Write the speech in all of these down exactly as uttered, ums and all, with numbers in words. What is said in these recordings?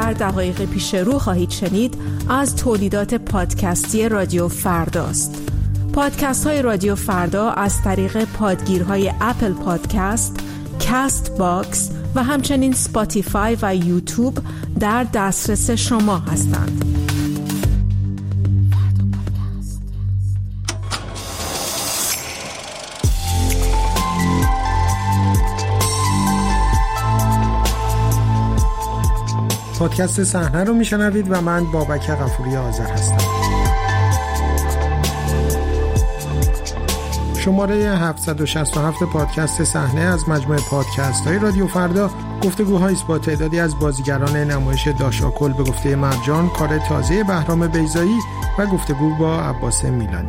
در دقایق پیش رو خواهید شنید از تولیدات پادکستی رادیو فرداست. پادکست های رادیو فردا از طریق پادگیرهای اپل پادکست، کاست باکس و همچنین سپاتیفای و یوتیوب در دسترس شما هستند. پادکست صحنه رو میشنوید و من بابک غفوری آذر هستم. شماره هفتصد و شصت و هفت پادکست صحنه از مجموعه پادکست های رادیو فردا گفتگوهایی است با تعدادی از بازیگران نمایش داشاکل به گفته مرجان، کار تازه بهرام بیضایی و گفتگو با عباس میلانی.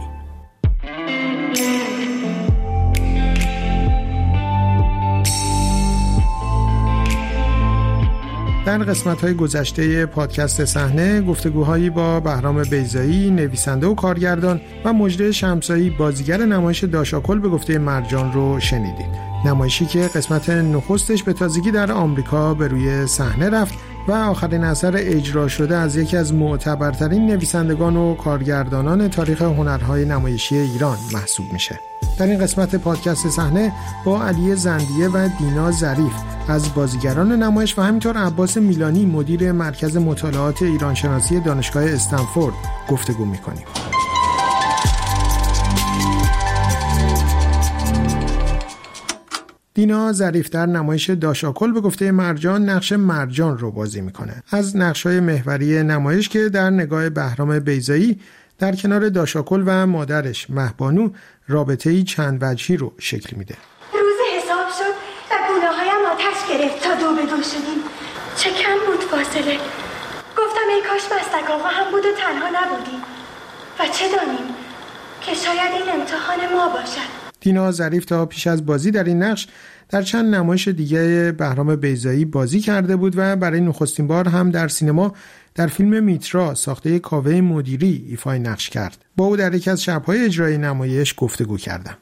در قسمت‌های گذشته پادکست صحنه گفتگوهایی با بهرام بیضایی، نویسنده و کارگردان و مجری شمسایی، بازیگر نمایش داشاکل به گفته مرجان رو شنیدید. نمایشی که قسمت نخستش به تازگی در آمریکا به روی صحنه رفت و آخرین اثر اجرا شده از یکی از معتبرترین نویسندگان و کارگردانان تاریخ هنرهای نمایشی ایران محسوب میشه. در این قسمت پادکست صحنه با علی زندیه و دینا ظریف از بازیگران نمایش و همینطور عباس میلانی مدیر مرکز مطالعات ایرانشناسی دانشگاه استنفورد گفتگو میکنیم. دینا ظریف در نمایش داشاکل به گفته مرجان نقش مرجان رو بازی میکنه. از نقش‌های محوری نمایش که در نگاه بهرام بیضایی در کنار داشاکل و مادرش مهبانو رابطه‌ای چند وجهی رو شکل میده. روز حساب شد و گونه‌هایم آتش گرفت تا دو به دو شدیم. چه کم بود فاصله. گفتم ای کاش مستک آقا هم بود و تنها نبودیم. و چه دانیم که شاید این امتحان ما باشد. دینا ظریف تا پیش از بازی در این نقش در چند نمایش دیگه بهرام بیضایی بازی کرده بود و برای نخستین بار هم در سینما در فیلم میترا ساخته کاوه مدیری ایفای نقش کرد. با او در یکی از شب‌های اجرای نمایش گفتگو کردم.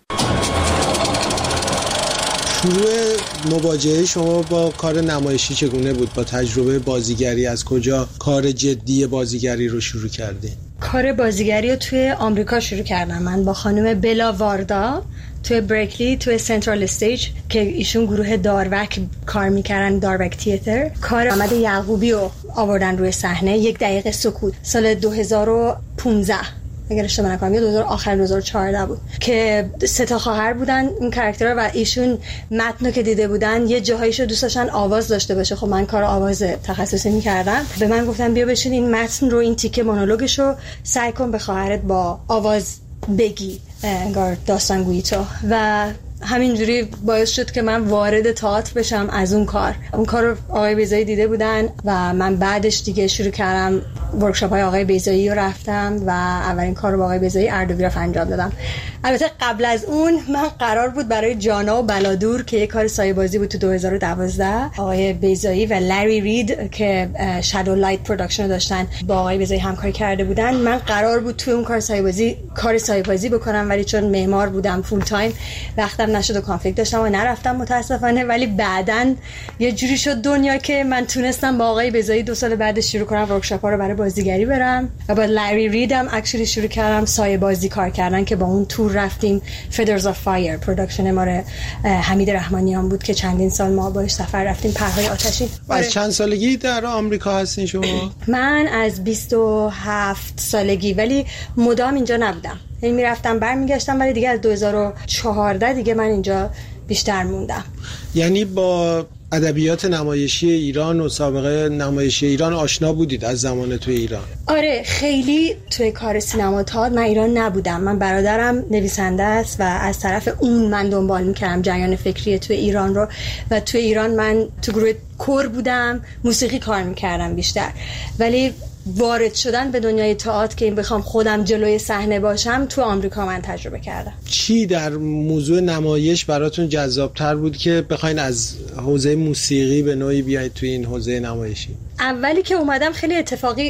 شروع مواجهه شما با کار نمایشی چگونه بود؟ با تجربه بازیگری از کجا کار جدی بازیگری رو شروع کردی؟ کار بازیگری رو توی آمریکا شروع کردم. من با خانم بلا واردا توی برکلی توی سنترال استیج که ایشون گروه داروک کار میکردن، داروک تیاتر، کار محمد یعقوبی رو آوردن روی صحنه. یک دقیقه سکوت سال دو هزار و پانزده اگر اشتباه نکنم یا دو هزار آخر دو هزار و چهارده بود که سه تا خواهر بودن این کاراکترها و ایشون متنو که دیده بودن یه جاهایشو دوست داشتن آواز داشته باشه. خب من کار آواز تخصصی میکردم. به من گفتن بیا بشین این متن رو، این تیکه مونولوگشو سعی کن به خواهرت با آواز بگی، انگار داستانگویی تو. و همینجوری باعث شد که من وارد تئاتر بشم. از اون کار اون کار رو آقای بیضایی دیده بودن و من بعدش دیگه شروع کردم ورکشاپ های آقای بیضایی رو رفتم و اولین کار رو با آقای بیضایی اردوگراف انجام دادم. البته قبل از اون من قرار بود برای جانا و بلادور که یک کار سایه بازی بود تو دو هزار و دوازده، آقای بیضایی و لری رید که شادو لایت پروداکشن داشتن با آقای بیضایی همکاری کرده بودن، من قرار بود تو اون کار سایه بازی کار سایه بازی بکنم، ولی چون معمار بودم فول تایم وقتم نشد و کانفلیکت داشتم و نرفتم متاسفانه. ولی بعدن یه جوری شد دنیا که من تونستم با آقای بیضایی دو سال بعد شروع کنم ورکشاپ‌ها رو برای بازیگری برم و با لری ریدم اکچولی شروع کردم سایه بازی کار کردن که با اون تور رفتیم. فدرز آف فایر پروداکشن ما رو حمید رحمانیان بود که چندین سال ما باهاش سفر رفتیم پرهای آتشین. از چند سالگی در آمریکا هستین شما؟ من از بیست و هفت سالگی، ولی مدام اینجا نبودم. یعنی میرفتم برمیگشتم، ولی دیگه از دو هزار و چهارده دیگه من اینجا بیشتر موندم. یعنی با ادبیات نمایشی ایران و سابقه نمایشی ایران آشنا بودید از زمان توی ایران؟ آره خیلی توی کار سینما تئاتر من ایران نبودم. من برادرم نویسنده است و از طرف اون من دنبال میکردم جریان فکری توی ایران رو و توی ایران من تو گروه کور بودم، موسیقی کار میکردم بیشتر. ولی وارد شدن به دنیای تئاتر که این بخوام خودم جلوی صحنه باشم تو آمریکا من تجربه کردم. چی در موضوع نمایش براتون جذابتر بود که بخواین از حوزه موسیقی به نوعی بیاید توی این حوزه نمایشی؟ اولی که اومدم خیلی اتفاقی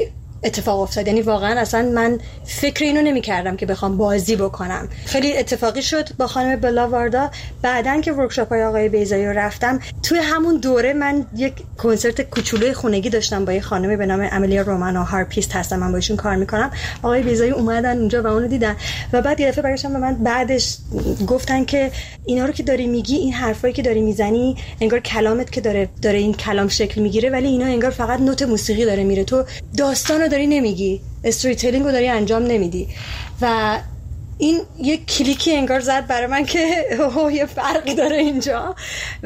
اتفاق افتاد. یعنی واقعا اصلا من فکر اینو نمی‌کردم که بخوام بازی بکنم. خیلی اتفاقی شد با خانم بلا واردا. بعدن که ورکشاپ‌های آقای بیضایی رو رفتم، توی همون دوره من یک کنسرت کوچولوی خونگی داشتم با یه خانمی به نام املیا رومانو، هارپیست هستم، من با ایشون کار میکنم. آقای بیضایی اومدن اونجا و اونو دیدن و بعد یه دفعه برگشتن به من، بعدش گفتن که اینا رو که داری میگی، این حرفایی که داری میزنی، انگار کلامت که داره داره این کلام شکل میگیره، ولی اینا انگار فقط نوت موسیقی داره میره، تو داستانو داری نمیگی، استوری تیلینگ رو داری انجام نمیدی. و این یه کلیکی انگار زد برای من که اوه یه فرقی داره اینجا.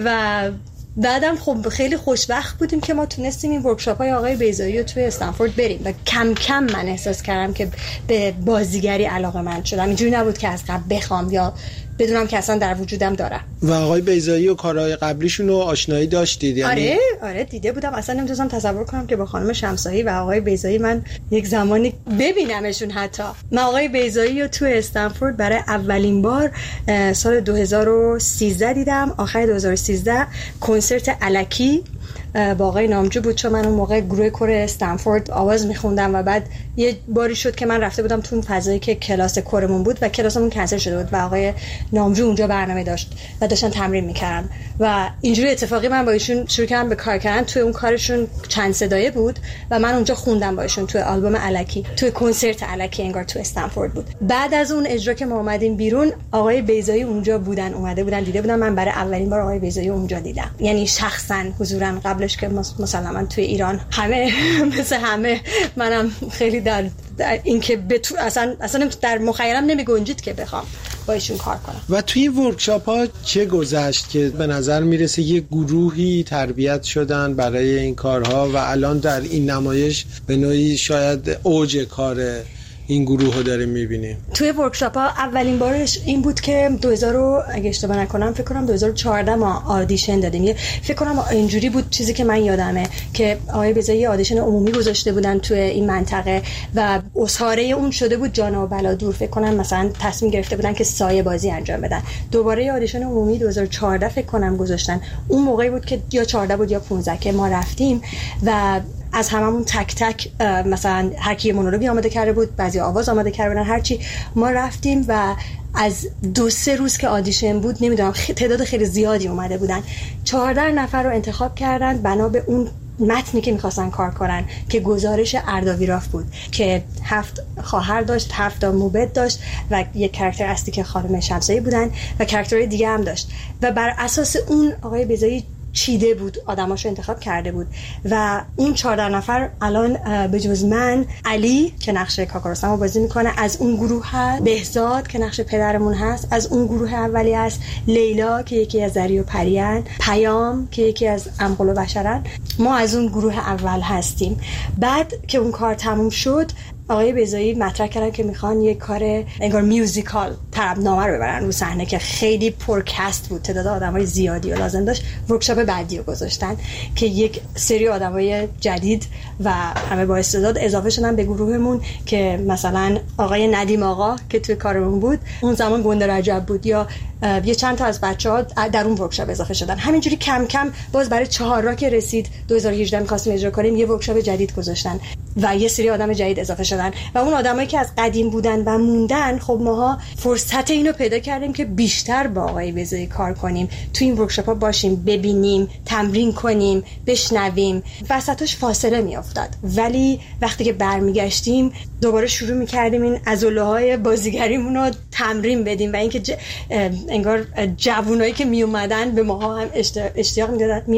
و بعدم خب خیلی خوشبخت بودیم که ما تونستیم این ورکشاپ های آقای بیضایی رو توی استنفورد بریم و کم کم من احساس کردم که به بازیگری علاقه‌مند شدم. اینجوری نبود که از قبل بخوام یا بدونم که اصلا در وجودم داره. و آقای بیضایی و کارهای قبلیشون رو آشنایی داشتید؟ یعنی آره آره دیده بودم. اصلا نمیتونستم تصور کنم که با خانم شمسایی و آقای بیضایی من یک زمانی ببینمشون. حتی من آقای بیضایی رو تو استنفورد برای اولین بار سال دو هزار و سیزده دیدم، آخر دو هزار و سیزده، کنسرت الکی با آقای نامجو بود، چون من اون موقع گروه کور استنفورد آواز میخوندم و بعد یه باری شد که من رفته بودم تو اون فضایی که کلاس کورمون بود و کلاسمون کنسل شده بود و آقای نامجو اونجا برنامه داشت و داشتن تمرین میکردن و اینجوری اتفاقی من با ایشون شروع کردم به کار کردن. توی اون کارشون چند صدایه بود و من اونجا خوندم با ایشون توی آلبوم الکی، توی کنسرت الکی انگار تو استنفورد بود. بعد از اون اجرا که ما اومدیم بیرون، آقای بیضایی اونجا بودن، اومده بودن دیده بودن. من برای اولین بار آقای بیضایی اونجا دیدم، یعنی شخصا حضورا. قبلش که مثلا توی ایران همه مثل همه منم خیلی در, در این که بتو اصلا اصلا در مخیلم نمی گنجید که بخوام با ایشون کار کنم. و توی این ورکشاپ ها چه گذشت که به نظر میرسه یه گروهی تربیت شدن برای این کارها و الان در این نمایش به نوعی شاید اوج کاره این گروه رو داریم میبینیم؟ توی ورکشاپ ها اولین بارش این بود که دو هزار اگه اشتباه نکنم فکر کنم دو هزار و چهارده ما آدیشن دادیم. یه فکر کنم اینجوری بود، چیزی که من یادمه که آقای بیضایی آدیشن عمومی گذاشته بودن توی این منطقه و اساره اون شده بود جان و بلادور. فکر کنم مثلا تصمیم گرفته بودن که سایه بازی انجام بدن. دوباره آدیشن عمومی دو هزار و چهارده فکر کنم گذاشتن. اون موقعی بود که یا چهارده بود یا پانزده که ما رفتیم و از هممون تک تک مثلا هر کی مونولوگی آماده کرده بود، بعضی آواز آماده کرده بودن، هر چی. ما رفتیم و از دو سه روز که آدیشن بود، نمیدونم تعداد خیلی زیادی اومده بودن، چهارده نفر رو انتخاب کردن بنا به اون متنی که میخواستن کار کنن که گزارش اردویراف بود که هفت خواهر داشت، هفت تا موبد داشت و یک کاراکتر اصلی که خانم شمسایی بودن و کاراکترهای دیگه هم داشت و بر اساس اون آقای بیضایی چیده بود، آدماشو انتخاب کرده بود و اون چهارده نفر الان به جز من، علی که نقش کاکارسامو بازی میکنه از اون گروه هست، بهزاد که نقش پدرمون هست از اون گروه اولی هست، لیلا که یکی از دری و پریان، پیام که یکی از امقل و بشرن. ما از اون گروه اول هستیم. بعد که اون کار تموم شد، آقای بیضایی مطرح کردن که میخوان یک کار انگار میوزیکال طربنامه رو ببرن رو صحنه که خیلی پرکست بود، تعداد آدمای زیادی رو لازم داشت. ورکشاپ بعدی رو گذاشتن که یک سری آدمای جدید و همه با استعداد اضافه شدن به گروهمون که مثلا آقای ندیم آقا که توی کارمون بود اون زمان گنده رجب بود، یا یه چند تا از بچه‌ها در اون ورکشاپ اضافه شدن. همینجوری کم کم باز برای چهار را که رسید دو هزار و هجده می‌خواستیم اجرا کنیم، یه ورکشاپ جدید گذاشتن و یه سری آدم جدید اضافه شدن و اون آدمایی که از قدیم بودن و موندن، خب ماها فرصت اینو پیدا کردیم که بیشتر با آقای بیضایی کار کنیم، تو این ورکشاپ‌ها باشیم، ببینیم، تمرین کنیم، بشنویم. وسطش فاصله میافتاد ولی وقتی که برمیگشتیم دوباره شروع می‌کردیم این عضله‌های بازیگریمون رو تمرین بدیم و اینکه ج... انگار جوونایی که می اومدن به ماها هم اشتیاق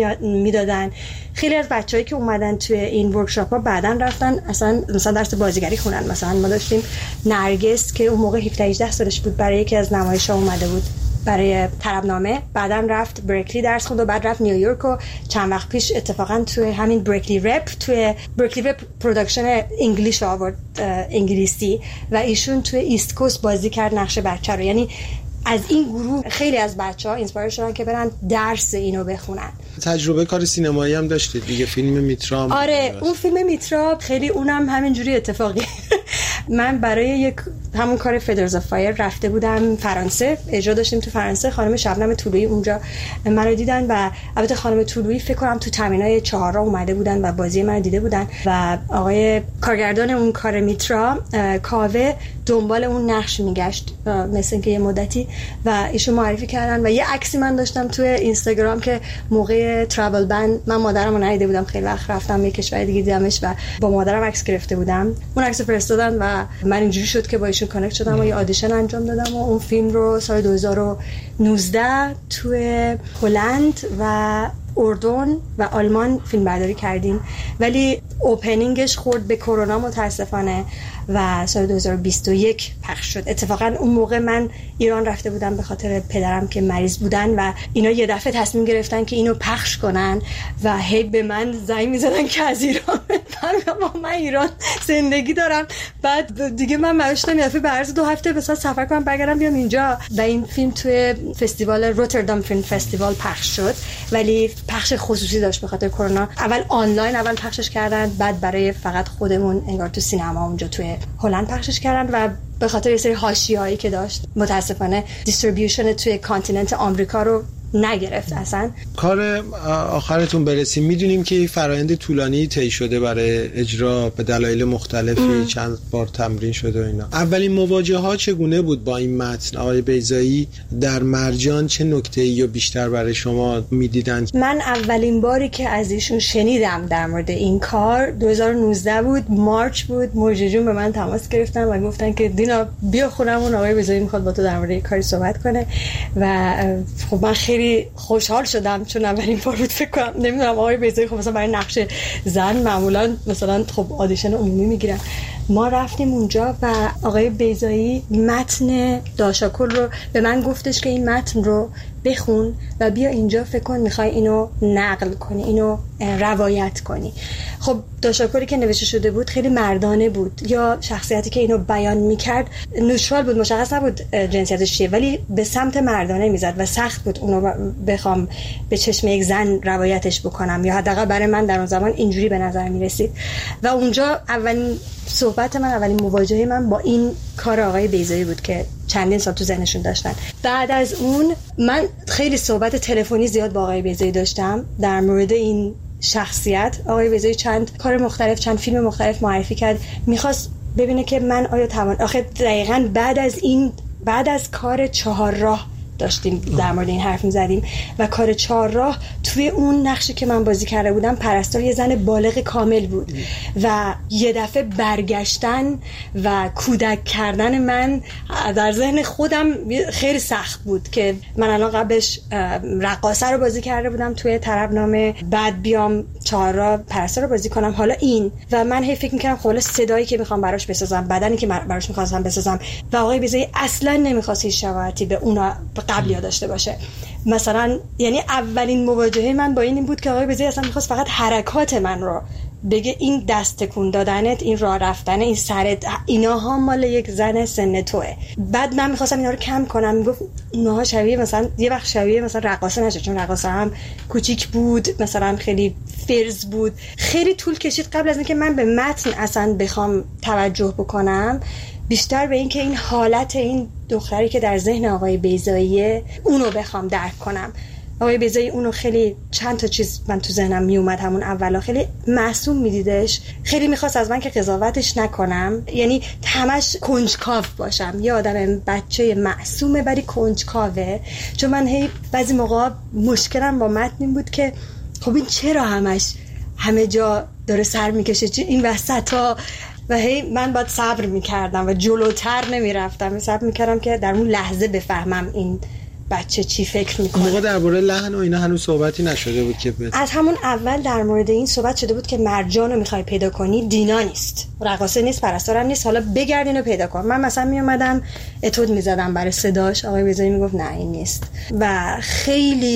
میدادن. خیلی از بچه‌هایی که اومدن توی این ورکشاپ‌ها بعداً رفتن اصلا مثلا درس بازیگری خوندن. مثلا ما داشتیم نرگس که اون موقع هفده هجده سالش بود، برای یکی از نمایش‌ها اومده بود برای طربنامه، بعداً رفت برکلی درس خوند و بعد رفت نیویورک و چند وقت پیش اتفاقاً توی همین برکلی رپ، توی برکلی رپ پروداکشن انگلیش آورد انگلیسی و ایشون توی ایست کوست بازی کرد نقش بچه رو. یعنی از این گروه خیلی از بچه‌ها اینسپایر شدن که برن درس اینو بخونن. تجربه کار سینمایی هم داشتید دیگه، فیلم میترا. آره اون فیلم میترا خیلی اونم همینجوری اتفاقی من برای یک همون کار فدرز اف فایر رفته بودم فرانسه، اجرا داشتیم تو فرانسه. خانم شبنم طلویی اونجا منو دیدن و البته خانم طلویی فکر کنم تو تامینای چهارراه اومده بودن و بازی منو دیده بودن و آقای کارگردان اون کار میترا کاوه دنبال اون نقش میگشت مثل اینکه یه مدتی و ایشون معرفی کردن و یه عکسی من داشتم توی اینستاگرام که موقع ترافل بند من مادرمو ندیده بودم، خیلی وقت رفتم یه کشور دیگه دیدمش و با مادرم عکس گرفته بودم. اون عکس فرستادن و من اینجوری شد که با ایشون کانکت شدم و یه آدیشن انجام دادم و اون فیلم رو سال دو هزار و نوزده توی هلند و اردن و آلمان فیلم برداری کردیم، ولی اوپنینگش خورد به کرونا متاسفانه و سال دو هزار و بیست و یک پخش شد. اتفاقا اون موقع من ایران رفته بودم به خاطر پدرم که مریض بودن و اینا یه دفعه تصمیم گرفتن که اینو پخش کنن و هی به من زنگ می‌زدن که از ایران من من ایران زندگی دارم. بعد دیگه من مشتم یه دفعه به عرض دو هفته به سفر کنم برگردم بیام اینجا و این فیلم توی فستیوال روتردام فیلم فستیوال پخش شد، ولی پخش خصوصی داشت به خاطر کرونا. اول آنلاین اول پخشش کردن، بعد برای فقط خودمون انگار تو سینما اونجا توی هلند پخشش کردن و به خاطر یه سری حاشیه‌هایی که داشت متاسفانه دیستریبیوشن توی کانتیننت آمریکا رو نگرفت. اصلا کار آخرتون برسیم، میدونیم که فرآیند طولانی طی شده برای اجرا به دلایل مختلفی ام. چند بار تمرین شده و اینا. اولین مواجهه ها چگونه بود با این متن؟ آقای بیضایی در مرجان چه نکته‌ای رو بیشتر برای شما میدیدن؟ من اولین باری که از ایشون شنیدم در مورد این کار دو هزار و نوزده بود، مارچ بود. موجی جون به من تماس گرفتن و گفتن که دینا بیا خونمون، آقای بیضایی میخواد با تو در مورد این کاری صحبت کنه و خب من خیلی خوشحال شدم چون اولین بار بود. فکر کنم نمیدونم آقای بیضایی خب مثلا برای نقش زن معمولا مثلا خب آدیشن عمومی میگیرن. ما رفتیم اونجا و آقای بیضایی متن داشاکل رو به من گفتش که این متن رو بخون و بیا اینجا فکر کن میخوای اینو نقل کنی، اینو روایت کنی. خب داشاکلی که نوشته شده بود خیلی مردانه بود، یا شخصیتی که اینو بیان میکرد نوترال بود، مشخص نبود جنسیتش چیه، ولی به سمت مردانه میزد و سخت بود اونو بخوام به چشم یک زن روایتش بکنم، یا حداقل برای من در اون زمان اینجوری به نظر میرسید. و اونجا اولین صحبت من، اولین مواجهه من با این کار آقای بیضایی بود که چندین سال تو ذهنشون داشتن. بعد از اون من خیلی صحبت تلفنی زیاد با آقای بیضایی داشتم در مورد این شخصیت. آقای بیضایی چند کار مختلف، چند فیلم مختلف معرفی کرد، میخواست ببینه که من آیا توان آخه دقیقاً بعد از این بعد از کار چهارراه داشتیم در مورد این حرف می‌زدیم و کار چهارراه توی اون نقشی که من بازی کرده بودم پرستار یه زن بالغ کامل بود و یه دفعه برگشتن و کودک کردن من در ذهن خودم خیلی سخت بود که من الان قبلش رقاصه رو بازی کرده بودم توی طربنامه، بعد بیام چهارراه پرستار رو بازی کنم حالا این، و من هی فکر می‌کردم خب صدایی که می‌خوام براش بسازم، بدنی که براش می‌خواستم بسازم، و آقای بیضایی اصلاً نمی‌خواست هیچ شباهتی به اونا قبلی داشته باشه. مثلا یعنی اولین مواجهه من با این بود که آقای بیضایی اصلا می‌خواست فقط حرکات من رو بگه، این دست تکون دادنت، این راه رفتن، این سرت، ایناها مال یک زن سن توئه. بعد من می‌خواستم اینا رو کم کنم، میگفت ایناها شبیه مثلا یه وقت شبیه مثلا رقاصه نشه، چون رقاصه هم کوچیک بود، مثلا خیلی فرز بود. خیلی طول کشید قبل از اینکه من به متن اصلا بخوام توجه بکنم، بیشتر به این که این حالت این دختری که در ذهن آقای بیضایی اونو بخوام درک کنم. آقای بیضایی اونو خیلی چند تا چیز من تو ذهنم می اومد همون اولا، خیلی معصوم میدیدش، خیلی میخواست از من که قضاوتش نکنم، یعنی همش کنجکاو باشم، یه آدم بچه معصومه ولی کنجکاوه. چون من هی بعضی موقع مشکلم با متن این بود که خب این چرا همش همه جا داره سر میکشه، این وسطا، و هی من باید صبر میکردم و جلوتر نمیرفتم، صبر میکردم که در اون لحظه بفهمم این بچه چی فکر میکنه. موقع درباره لحن و اینا هنوز صحبتی نشده بود که بید. از همون اول در مورد این صحبت شده بود که مرجان رو میخوای پیدا کنی، دینا نیست، رقاصه نیست، پرستارم نیست، حالا بگردین و پیدا کن. من مثلا میومدم اتود میزدم برای صداش، آقای بیضایی میگفت نه این نیست، و خیلی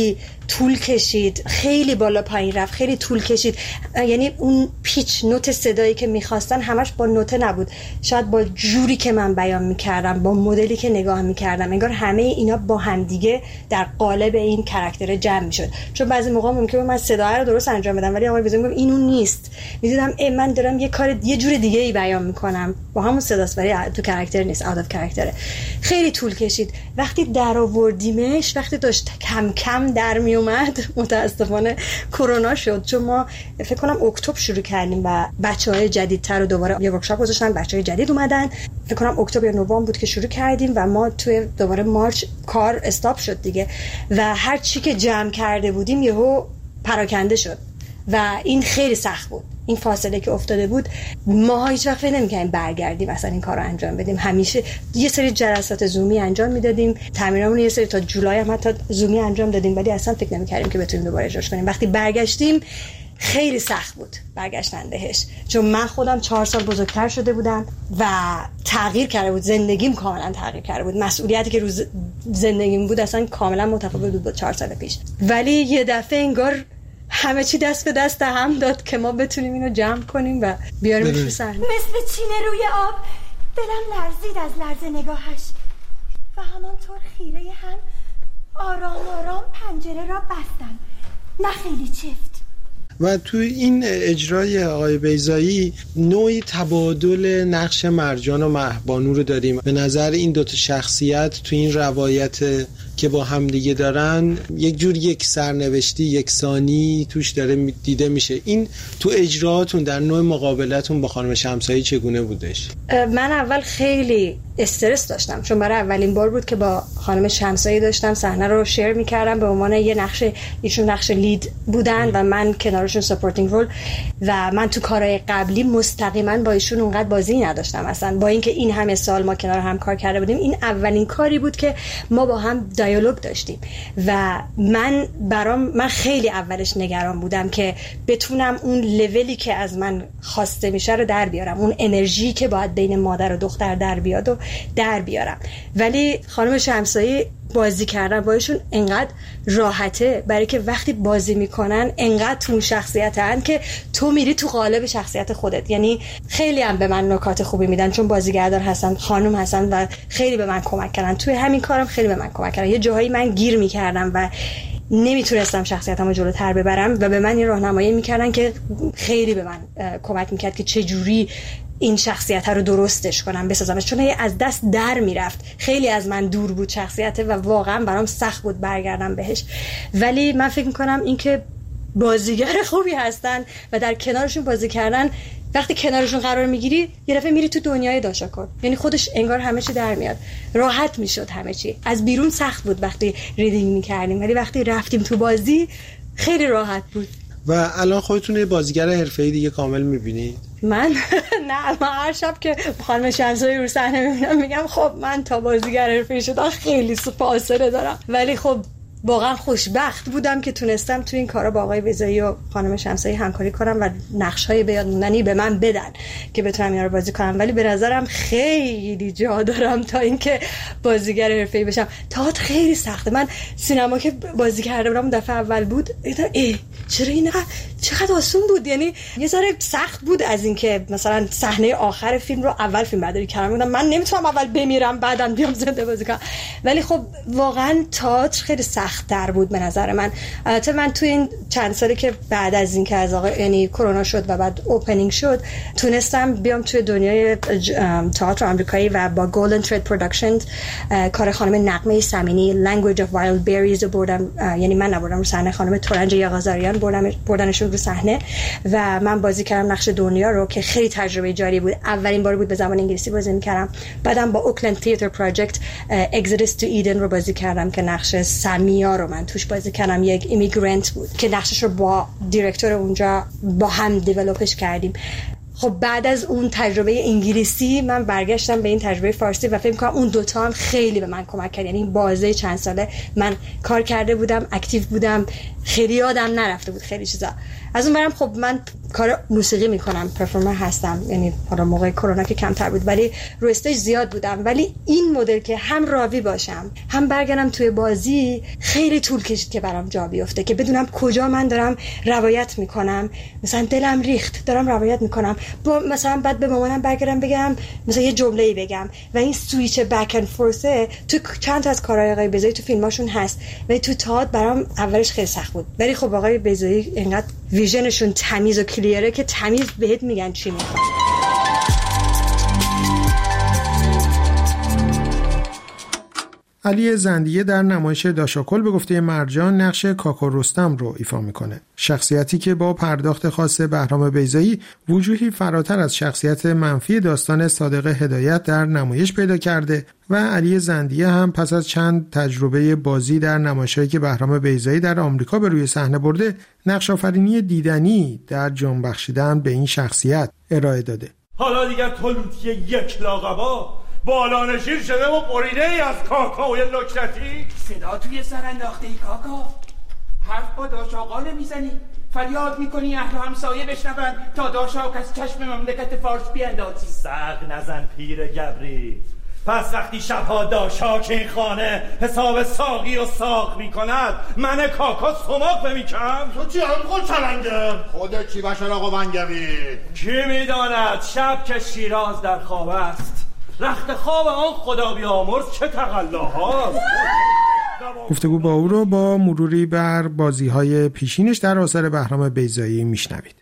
طول کشید، خیلی بالا پایین رفت، خیلی طول کشید. یعنی اون پیچ نوت صدایی که میخواستن همش با نوته نبود، شاید با جوری که من بیان میکردم، با مدلی که نگاه میکردم، انگار همه اینا با هم دیگه در قالب این کاراکتر جمع میشد. چون بعضی موقع ممکنه من صدا رو درست انجام بدم ولی آقای بیزایی میگم اینو نیست، میدیدم من دارم یه کار یه جور دیگه ای بیان میکنم با همون صداست ولی تو کاراکتر نیست، اوت اف کاراکتره. خیلی طول کشید. وقتی در آوردیمش، وقتی داشت کم کم در می اومد، متاسفانه کرونا شد. چون ما فکر کنم اکتبر شروع کردیم و بچهای جدیدتر رو دوباره یه ورکشاپ گذاشتن، بچهای جدید اومدن. فکر کنم اکتبر یا نوامبر بود که شروع کردیم و ما توی دوباره مارچ کار استاپ شد دیگه و هر چی که جمع کرده بودیم یهو پراکنده شد و این خیلی سخت بود. این فاصله که افتاده بود ما هیچ وقت فکر نمی‌کردیم برگردیم اصلا این کارو انجام بدیم. همیشه یه سری جلسات زومی انجام میدادیم، تمرینامون یه سری تا جولای هم حتی زومی انجام دادیم ولی اصلا فکر نمی‌کردیم که بتونیم دوباره اجراش کنیم. وقتی برگشتیم خیلی سخت بود برگشتن بهش، چون من خودم چهار سال بزرگتر شده بودم و تغییر کرده بود، زندگیم کاملا تغییر کرده بود، مسئولیتی که روز زندگیم بود اصلا کاملا متفاوت بود با چهار سال پیش. ولی یه دفعه انگار همه چی دست به دست هم داد که ما بتونیم اینو جمع کنیم و بیاریمش رو صحنه. مثل چینه روی آب دلم لرزید از لرز نگاهش و همانطور خیره هم آرام آرام پنجره را بستن، نه خیلی چفت. و تو این اجرای آقای بیضایی نوعی تبادل نقش مرجان و مهبانو رو داریم. به نظر این دوتا شخصیت تو این روایت که با همدیگه دارن یک جور یک سرنوشتی یکسانی توش داره دیده میشه. این تو اجراتون در نوع مقابلتون با خانم شمسایی چگونه بودش؟ من اول خیلی استرس داشتم چون برای اولین بار بود که با خانم شمسایی داشتم صحنه رو شیر میکردم به عنوان یه نقش، ایشون نقش لید بودن و من کنارشون سپورتینگ رول و من تو کارهای قبلی مستقیما با ایشون اونقدر بازی نداشتم اصلا، با اینکه این همه سال ما کنار هم کار کرده بودیم. این اولین کاری بود که ما با هم دیالوگ داشتیم و من برام من خیلی اولش نگران بودم که بتونم اون لولی که از من خواسته میشه رو در بیارم، اون انرژی که باید بین مادر و دختر در بیاد و در بیارم. ولی خانم شمسایی بازی کردن بایشون انقدر راحته، برای که وقتی بازی میکنن انقدر تو شخصیتن که تو میری تو قالب شخصیت خودت. یعنی خیلی هم به من نکات خوبی میدن چون بازیگردار هستن، خانم هستن و خیلی به من کمک کردن توی همین کارم، خیلی به من کمک کردن. یه جاهایی من گیر میکردم و نمیتونستم شخصیتمو جلوتر ببرم و به من این راهنمایی میکردن که خیلی به من کمک میکرد که چه جوری این شخصیت رو درستش کنم، بسازمش، چون از دست در میرفت. خیلی از من دور بود شخصیت و واقعا برام سخت بود برگردم بهش. ولی من فکر میکنم این که بازیگر خوبی هستن و در کنارشون بازی کردن، وقتی کنارشون قرار میگیری یه دفعه میری تو دنیای داشاکن، یعنی خودش انگار همه چی در میاد، راحت میشد همه چی. از بیرون سخت بود وقتی ریدینگ میکردیم ولی وقتی رفتیم تو بازی خیلی راحت بود. و الان خودتون یه بازیگر حرفه‌ای دیگه کامل میبینید؟ من نه، من هر شب که خانم شمسایی رو صحنه میبینم میگم خب من تا بازیگر حرفه‌ای شدم خیلی فاصله دارم، ولی خب واقعا خوشبخت بودم که تونستم تو این کارا با آقای بیضایی و خانم شمسایی همکاری کنم و نقش‌های به یاد موندنی به من بدن که بتونم اینا رو بازی کنم. ولی به نظرم خیلی جا دارم تا اینکه بازیگر حرفه‌ای بشم. تئاتر خیلی سخته. من سینما که بازی کرده بودم دفعه اول بود، دیدم ای چرا این چقدر آسون بود. یعنی یه ذره سخت بود از اینکه مثلا صحنه آخر فیلم رو اول فیلم برداری کردم، بودم من نمیتونم اول بمیرم بعدم بیام زنده بازی کنم. ولی خب واقعا تئاتر خیلی سخت تر بود به نظر من. البته من تو این چند سالی که بعد از این که از آقای یعنی کرونا شد و بعد اوپنینگ شد تونستم بیام توی دنیای تئاتر آمریکایی و با گلدن ترید پروداکشنز کار خانم نغمه سمینی لنگویج اف وایلد بریز رو بردم، یعنی من نبردم رو صحنه، خانم تورنج یغازاریان بردم بردنشون رو صحنه و من بازی کردم نقش دنیا رو که خیلی تجربه جالبی بود. اولین بار بود به زبان انگلیسی بازی می‌کردم. بعدم با اوکلند تئاتر پروژکت اگزیدس تو ایدن رو بازی کردم که نقش سمیا رو من توش بازی کردم. یک ایمیگرنت بود که نقشش رو با دیرکتور اونجا با هم دیولپش کردیم. خب بعد از اون تجربه انگلیسی من برگشتم به این تجربه فارسی و فکر می‌کنم اون دوتا هم خیلی به من کمک کرد. یعنی این بازه چند ساله من کار کرده بودم، اکتیو بودم، خیلی یادم نرفته بود خیلی چیزا. از اون برم خب من کار موسیقی میکنم، پرفورمر هستم، یعنی حالا موقع کرونا که کمتر بود ولی رو استیج زیاد بودم. ولی این مدل که هم راوی باشم هم برگردم توی بازی خیلی طول کشید که برام جا بیفته، که بدونم کجا من دارم روایت میکنم. مثلا دلم ریخت دارم روایت میکنم، با مثلا بعد به مامانم برگردم بگم مثلا یه جمله‌ای بگم و این سویچ بک اند فورسه تو چند تا از کارهای آقای بیضایی تو فیلماشون هست ولی تو تئاتر برام اولش خیلی سخت بود. ولی خب آقای بیضایی اینقدر ویژنشون تمیز و کلیره که تمیز بهت میگن چی میخوان. علی زندیه در نمایش داشاکل به گفته مرجان نقش کاکا رستم رو ایفا میکنه. شخصیتی که با پرداخت خاص بهرام بیضایی وجوهی فراتر از شخصیت منفی داستان صادق هدایت در نمایش پیدا کرده و علی زندیه هم پس از چند تجربه بازی در نمایشی که بهرام بیضایی در آمریکا به روی صحنه برده، نقش آفرینی دیدنی در جان بخشیدن به این شخصیت ارائه داده. حالا دیگر تو لوتی یک لاغبا بالانشیر شده و بریده ای از کاکا و یه لکتی. صدا توی سر انداخته ای کاکا، حرف با داش آقا نمیزنی، فریاد میکنی اهل همسایه بشنون تا داش آقا از چشم مملکت فارس بیندازی. سق نزن پیر گبری. پس وقتی شبها داشا که این خانه حساب ساقی و ساق میکند من کاکا سماق بمیکم؟ تو چی هم خود چلنگه؟ خودت چی بشن آقا منگوی؟ کی میداند شب که شیراز در خواب است، رخت خواب آن خدا بیامرز چه تقلاهاست. گفتگو با او رو با مروری بر بازی‌های پیشینش در آثار بهرام بیضایی میشنوید.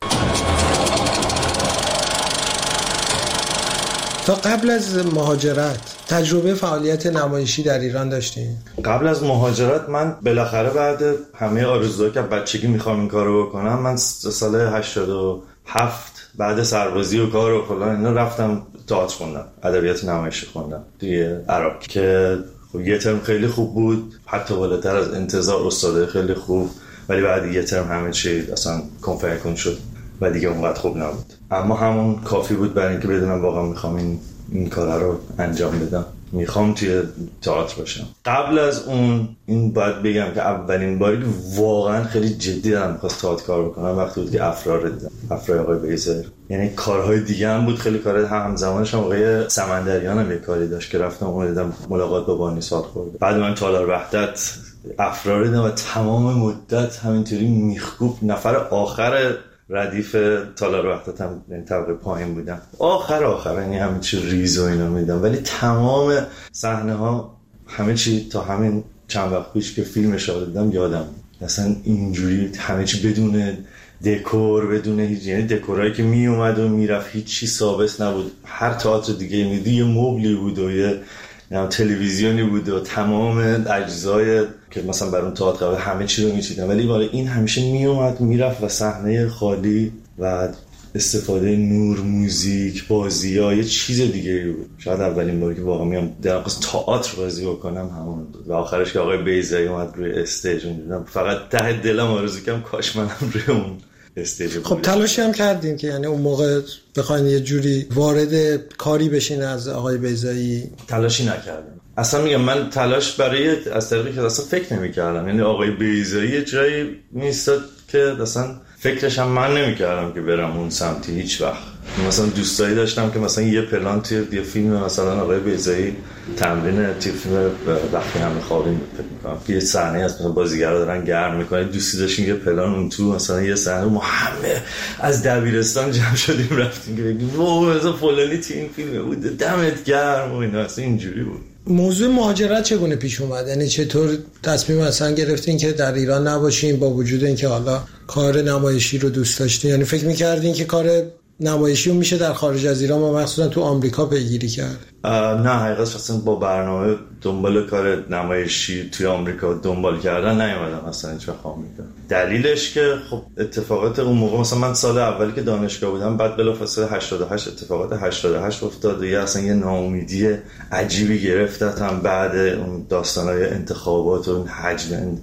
تا قبل از مهاجرت تجربه فعالیت نمایشی در ایران داشتین؟ قبل از مهاجرت من بالاخره بعد همه آرزوهایی که بچگی میخوام این کارو بکنم، من سال هشتاد و هفت بعد سربازی و کار و فلان اینا رفتم تئاتر خوندم، ادبیات نمایشی خوندم توی عراق که یه ترم خیلی خوب بود، حتی بالاتر از انتظار، استاده خیلی خوب، ولی بعد یه ترم همه چی اصلا کنفرکن شد و دیگه اونقدر خوب نبود. اما همون کافی بود برای اینکه بدونم واقعا میخوام این این کارا رو انجام بدم، میخوام توی تئاتر باشم. قبل از اون این باید بگم که اولین باری که واقعا خیلی جدی دارم می‌خواستم تئاتر کار بکنم وقتی بود که افرا رو دیدم، افرای آقای بیضایی. یعنی کارهای دیگه هم بود، خیلی کارهای همزمانش هم آقای سمندریان هم یه کاری داشت که رفتم اون دیدم، ملاقات با بانی سال خورد. بعد من تالار وحدت افرا رو دیدم و تمام مدت همینطوری میخکوب نفر آخر ردیف تالار وحدت هم این طبقه پایین بودم، آخر آخر یعنی همه چی ریز و اینا میدم، ولی تمام صحنه ها همه چی تا همین چند وقت پیش که فیلمش رو دیدم یادم اصلا اینجوری همه چی بدون دکور، بدون هیچ، یعنی دکورایی که می اومد و میرفت هیچ چی ثابت نبود. هر تئاتر دیگه میدی یه مبلی بود و یه تلویزیونی بود و تمام اجزای که مثلا برای اون تئاتر قبل همه چی رو میچیدن، ولی برای این همیشه میومد میرفت و صحنه خالی و استفاده نور، موزیک، بازی‌ها یه چیز دیگه بود. شاید اولین باری که واقعا میام در واقع تئاتر بازی بکنم همون بود و آخرش که آقای بیضایی اومد روی استیج دیدم، فقط ته دلم آرزو کردم کاش منم روی اون استیج بودم. خب تلاشی هم کردین که یعنی اون موقع بخواید یه جوری وارد کاری بشین از آقای بیضایی؟ تلاشی نکردم اصلا، میگم من تلاش برای از طریقی که اصلا فکر نمی‌کردم، یعنی آقای بیضایی جایی نیست که اصلا فکرش هم من نمی‌کردم که برم اون سمتی هیچ وقت. مثلا دوستایی داشتم که مثلا یه پلان توی یه فیلم مثلا آقای بیضایی تمرین توی فیلم وقتی همه خوابیم فکر می‌کنم که یه صحنه از مثلا بازیگرا دارن گرم می‌کنن، دوستی داشتیم یه پلان اون تو مثلا یه صحنه ما همه از دبیرستان جمع شدیم رفتیم که بگیم واه مثلا فلانی تو این فیلم بود دمت گرم و اینا، اصلا اینجوری بود. موضوع مهاجرت چگونه پیش اومد؟ یعنی چطور تصمیم اصلا گرفتین که در ایران نباشین با وجود اینکه حالا کار نمایشی رو دوست داشتین؟ یعنی فکر می‌کردین که کار نمایشی رو میشه در خارج از ایران و مخصوصا تو آمریکا پیگیری کرد؟ نه حقیقتش اصلا با برنامه دنبال کار نمایشی توی آمریکا دنبال کردن نیومدم اصلا هیچ وقت آمریکا. دلیلش که خب اتفاقات اون موقع، مثلا من سال اولی که دانشگاه بودم بعد بلافاصله هشتاد و هشت اتفاقات هشتاد و هشت افتاد و یه اصلا یه ناامیدی عجیبی گرفتم بعد اون داستانای انتخابات و اون حجم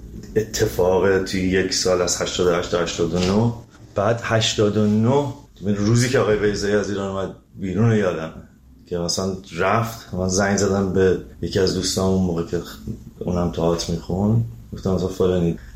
اتفاق توی یک سال از هشتاد و هشت تا هشتاد و نه. بعد هشتاد و نه روزی که آقای بیضایی از ایران اومد بیرون یادم که مثلا رفت، من زنگ زدم به یکی از دوستان اون موقع که اونم تئاتر میخون، گفتم مثلا فلانی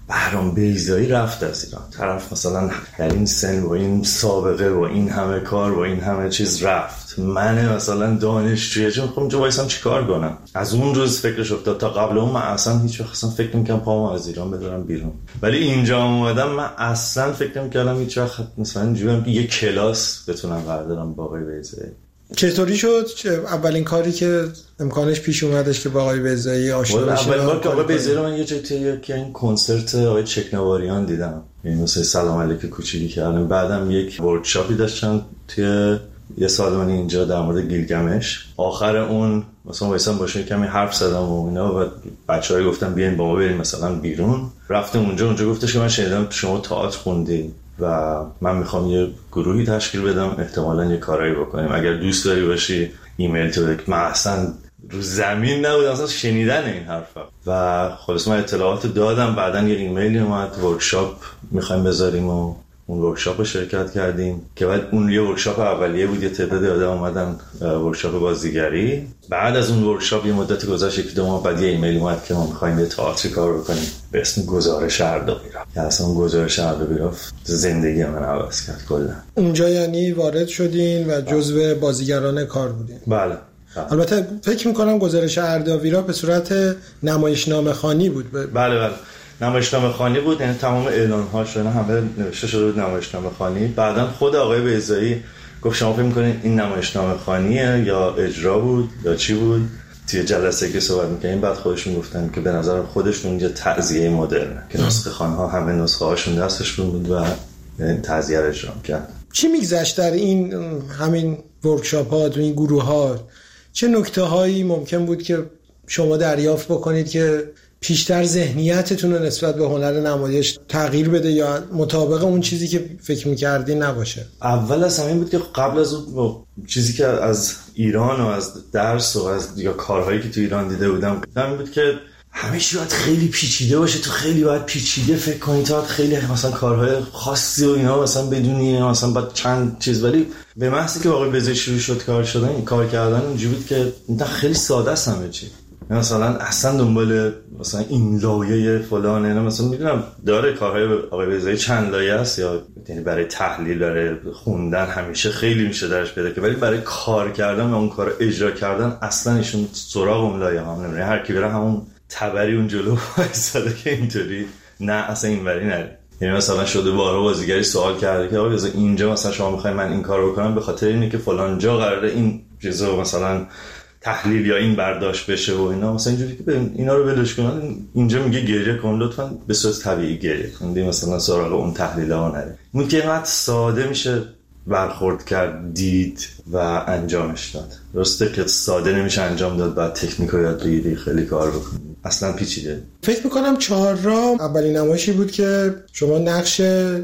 بهرام بیضایی رفت از ایران. طرف مثلا در این سن با این سابقه با این همه کار با این همه چیز رفت. من مثلا دانشجویی چون خودم وایسام چیکار کنم؟ از اون روز فکرش افتاد. تا قبل اون من اصلا هیچ وقت اصلا فکر نمی‌کردم پامو از ایران بذارم بیرون. ولی اینجا اومدم من اصلا فکر نمی‌کردم هیچ وقت مثلا اینجوریام که یه کلاس بتونم بردارم با آقای بیضایی. چطوری شد اولین کاری که امکانش پیش اومدش که با آقای بیضایی آشنا بشید؟ اولین بار که آقای بیضایی رو من یه جایی توی که این کنسرت آقای چکنواریان دیدم، یعنی مثلا سلام علیک کوچیکی کردم. بعدم یک ورکشاپی داشتن توی یه سالن اینجا در مورد گیلگمش. آخر اون مثلا وایسام باشه کمی حرف زدم و اینا و بچه‌ها گفتن بیاین با ما بریم مثلا بیرون. رفتم اونجا اونجا گفتش که من شنیدم شما تئاتر خوندی و من میخوام یه گروهی تشکیل بدم، احتمالاً یه کارایی بکنیم، اگر دوست داری باشی ایمیل تو بده. من اصلا رو زمین نبودم اصلا شنیدن این حرفا و خلاص من اطلاعات دادم. بعدن یه ایمیلی اومد ورکشاپ میخوایم بذاریم و اون ورکشاپ رو شرکت کردیم که بعد اون یه ورکشاپ اولیه بود، یه تعداد آدم اومدن ورکشاپ بازیگری. بعد از اون ورکشاپ یه مدت گذشت یک دو ماه بعد یه ایمیل اومد که ما می‌خوایم یه تئاتری کار بکنیم به اسم گزارش اردبیل. که اصلا گزارش اردبیل زندگی من عوض کرد کلا. اونجا یعنی وارد شدین و جزو بازیگران کار بودین؟ بله. البته فکر می‌کنم گزارش اردبیل به صورت نمایشنامه خوانی بود. بله بله نمایشنامه خوانی بود، یعنی تمام اعلان‌هاش اینا همه نوشته شده بود نمایشنامه خوانی. بعداً خود آقای بیضایی گفت شما فکر می‌کنید این نمایشنامه خوانیه یا اجرا بود یا چی بود؟ توی جلسه که صحبت می‌کردیم بعد خودشون گفتن که به نظر خودشون یه تعزیه مدرنه که نسخه خوان‌ها همه نسخه‌هاشون دستشون بود و این تعزیه رو اجرا کرد. چی می‌گذشت در این همین ورکشاپ‌ها تو این گروه‌ها؟ چه نکته‌هایی ممکن بود که شما دریافت بکنید که پیشتر ذهنیتتون رو نسبت به هنر نمایش تغییر بده یا مطابق اون چیزی که فکر می‌کردی نباشه؟ اول از همین بود که قبل از اون چیزی که از ایران و از درس و از یا کارهایی که تو ایران دیده بودم همین بود که همه چی باید خیلی پیچیده باشه، تو خیلی باید پیچیده فکر کنی، تا خیلی مثلا کارهای خاصی و اینا مثلا بدونی مثلا بعد چند چیز. ولی به محضی که واقعا بزرگ شروع شد کار شدن این کار کردن اونجوری بود که خیلی ساده است همه چی. مثلا اصلا دنبال مثلا این لایه فلان اینا مثلا میدونم داره کارهای آقای بیضایی چند لایه است یا یعنی برای تحلیل برای خوندن همیشه خیلی میشه درش پیدا که، ولی برای کار کردن و اون کار اجرا کردن اصلا ایشون سراغ اون لایه هم نمیره. هر کی بره همون تبری اون جلو وایساده که اینطوری نه اصلا اینوری نره. یعنی مثلا شده بارها بازیگری سوال کرده که آقا اینجا مثلا شما میخواین من این کارو بکنم به خاطر اینه که فلان جا قراره این چیزا مثلا تحلیل یا این برداشت بشه و اینا مثلا اینجوری که اینا رو ولش کنن. اینجا میگه گریه کن لطفاً به صورت طبیعی گریه کن، دی مثلا سراغ اون تحلیل‌ها نره. اون که اینقدر ساده میشه برخورد کرد دید و انجامش داد. درسته که ساده نمیشه انجام داد، بعد تکنیک رو یاد بگیری خیلی کار بکنی، اصلا پیچیده. فکر میکنم چهارراه اولین نمایشی بود که شما نقش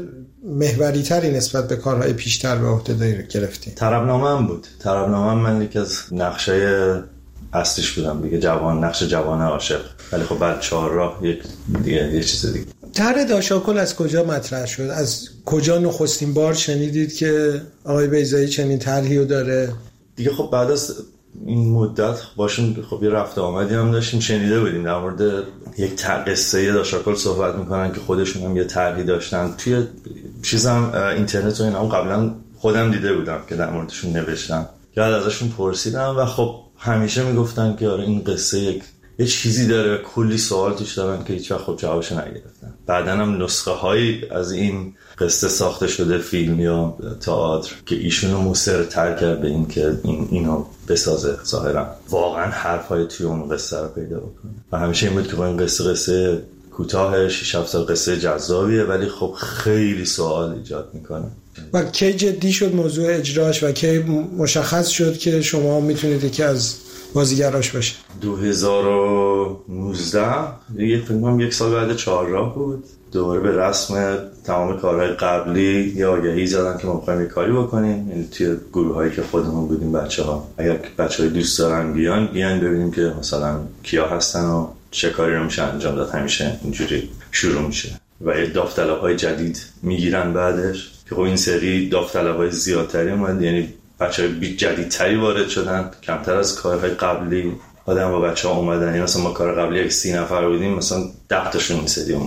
محوری تری نسبت به کارهای پیشتر به عهده گرفتین. طربنامه هم بود. طربنامه هم من یکی از نقشه اصلیش بودم دیگه، جوان نقش جوان عاشق. ولی خب بعد چهارراه یک دیگه یه چیز دیگه. طرح داشاکل از کجا مطرح شد؟ از کجا نخستین بار شنیدید که آقای بیضایی چنین طرحی رو داره؟ دیگه خب بعد از این مدت باشون خب یه رفت آمدی هم داشتیم، شنیده بودیم در مورد یک قصه داشاکل صحبت میکنن که خودشون هم یه طرحی داشتن. توی چیزم اینترنت و اینا هم قبلا خودم دیده بودم که در موردشون نوشتن، یاد ازشون پرسیدم و خب همیشه میگفتن که آره این قصه یک یه چیزی داره، کلی سوال توش دارن که هیچ وقت خب جوابش نگرفتن. بعدن هم نسخه هایی از این قصه ساخته شده، فیلم یا تئاتر، که ایشونو مصرتر کرد به این که این اینو بسازه. ظاهرا واقعا حرفای توی اون قصه رو پیدا بکنه و همیشه این بود که با این قصه قصه کوتاه شش هفت سال قصه جذابیه ولی خب خیلی سوال ایجاد میکنه. و کی جدی شد موضوع اجراش و کی مشخص شد که شما میتونید یکی از بازیگراش باشه؟ دو هزار و نوزده یک فیلم یک سال بعد چهارراه بود. دوباره به رسم تمام کارهای قبلی یه آگهی زدن که ما می‌خوایم یه کاری بکنیم، یعنی توی گروهایی که خودمون بودیم بچه‌ها، اگر بچه‌های دوست دارن بیان بیان ببینیم که مثلا کیا هستن و چه کاری رو میشه انجام داد. همیشه اینجوری شروع میشه و یه داوطلب‌های جدید میگیرن بعدش که خب این سری داوطلب‌های زیادتری اومد، یعنی بچه‌های جدیدتری وارد شدن، کمتر از کارهای قبلی آدم با بچه‌ها اومدن. یعنی مثلا ما کار قبلی یک سی نفر بودیم، مثلا ده تاشون این سری اومدن.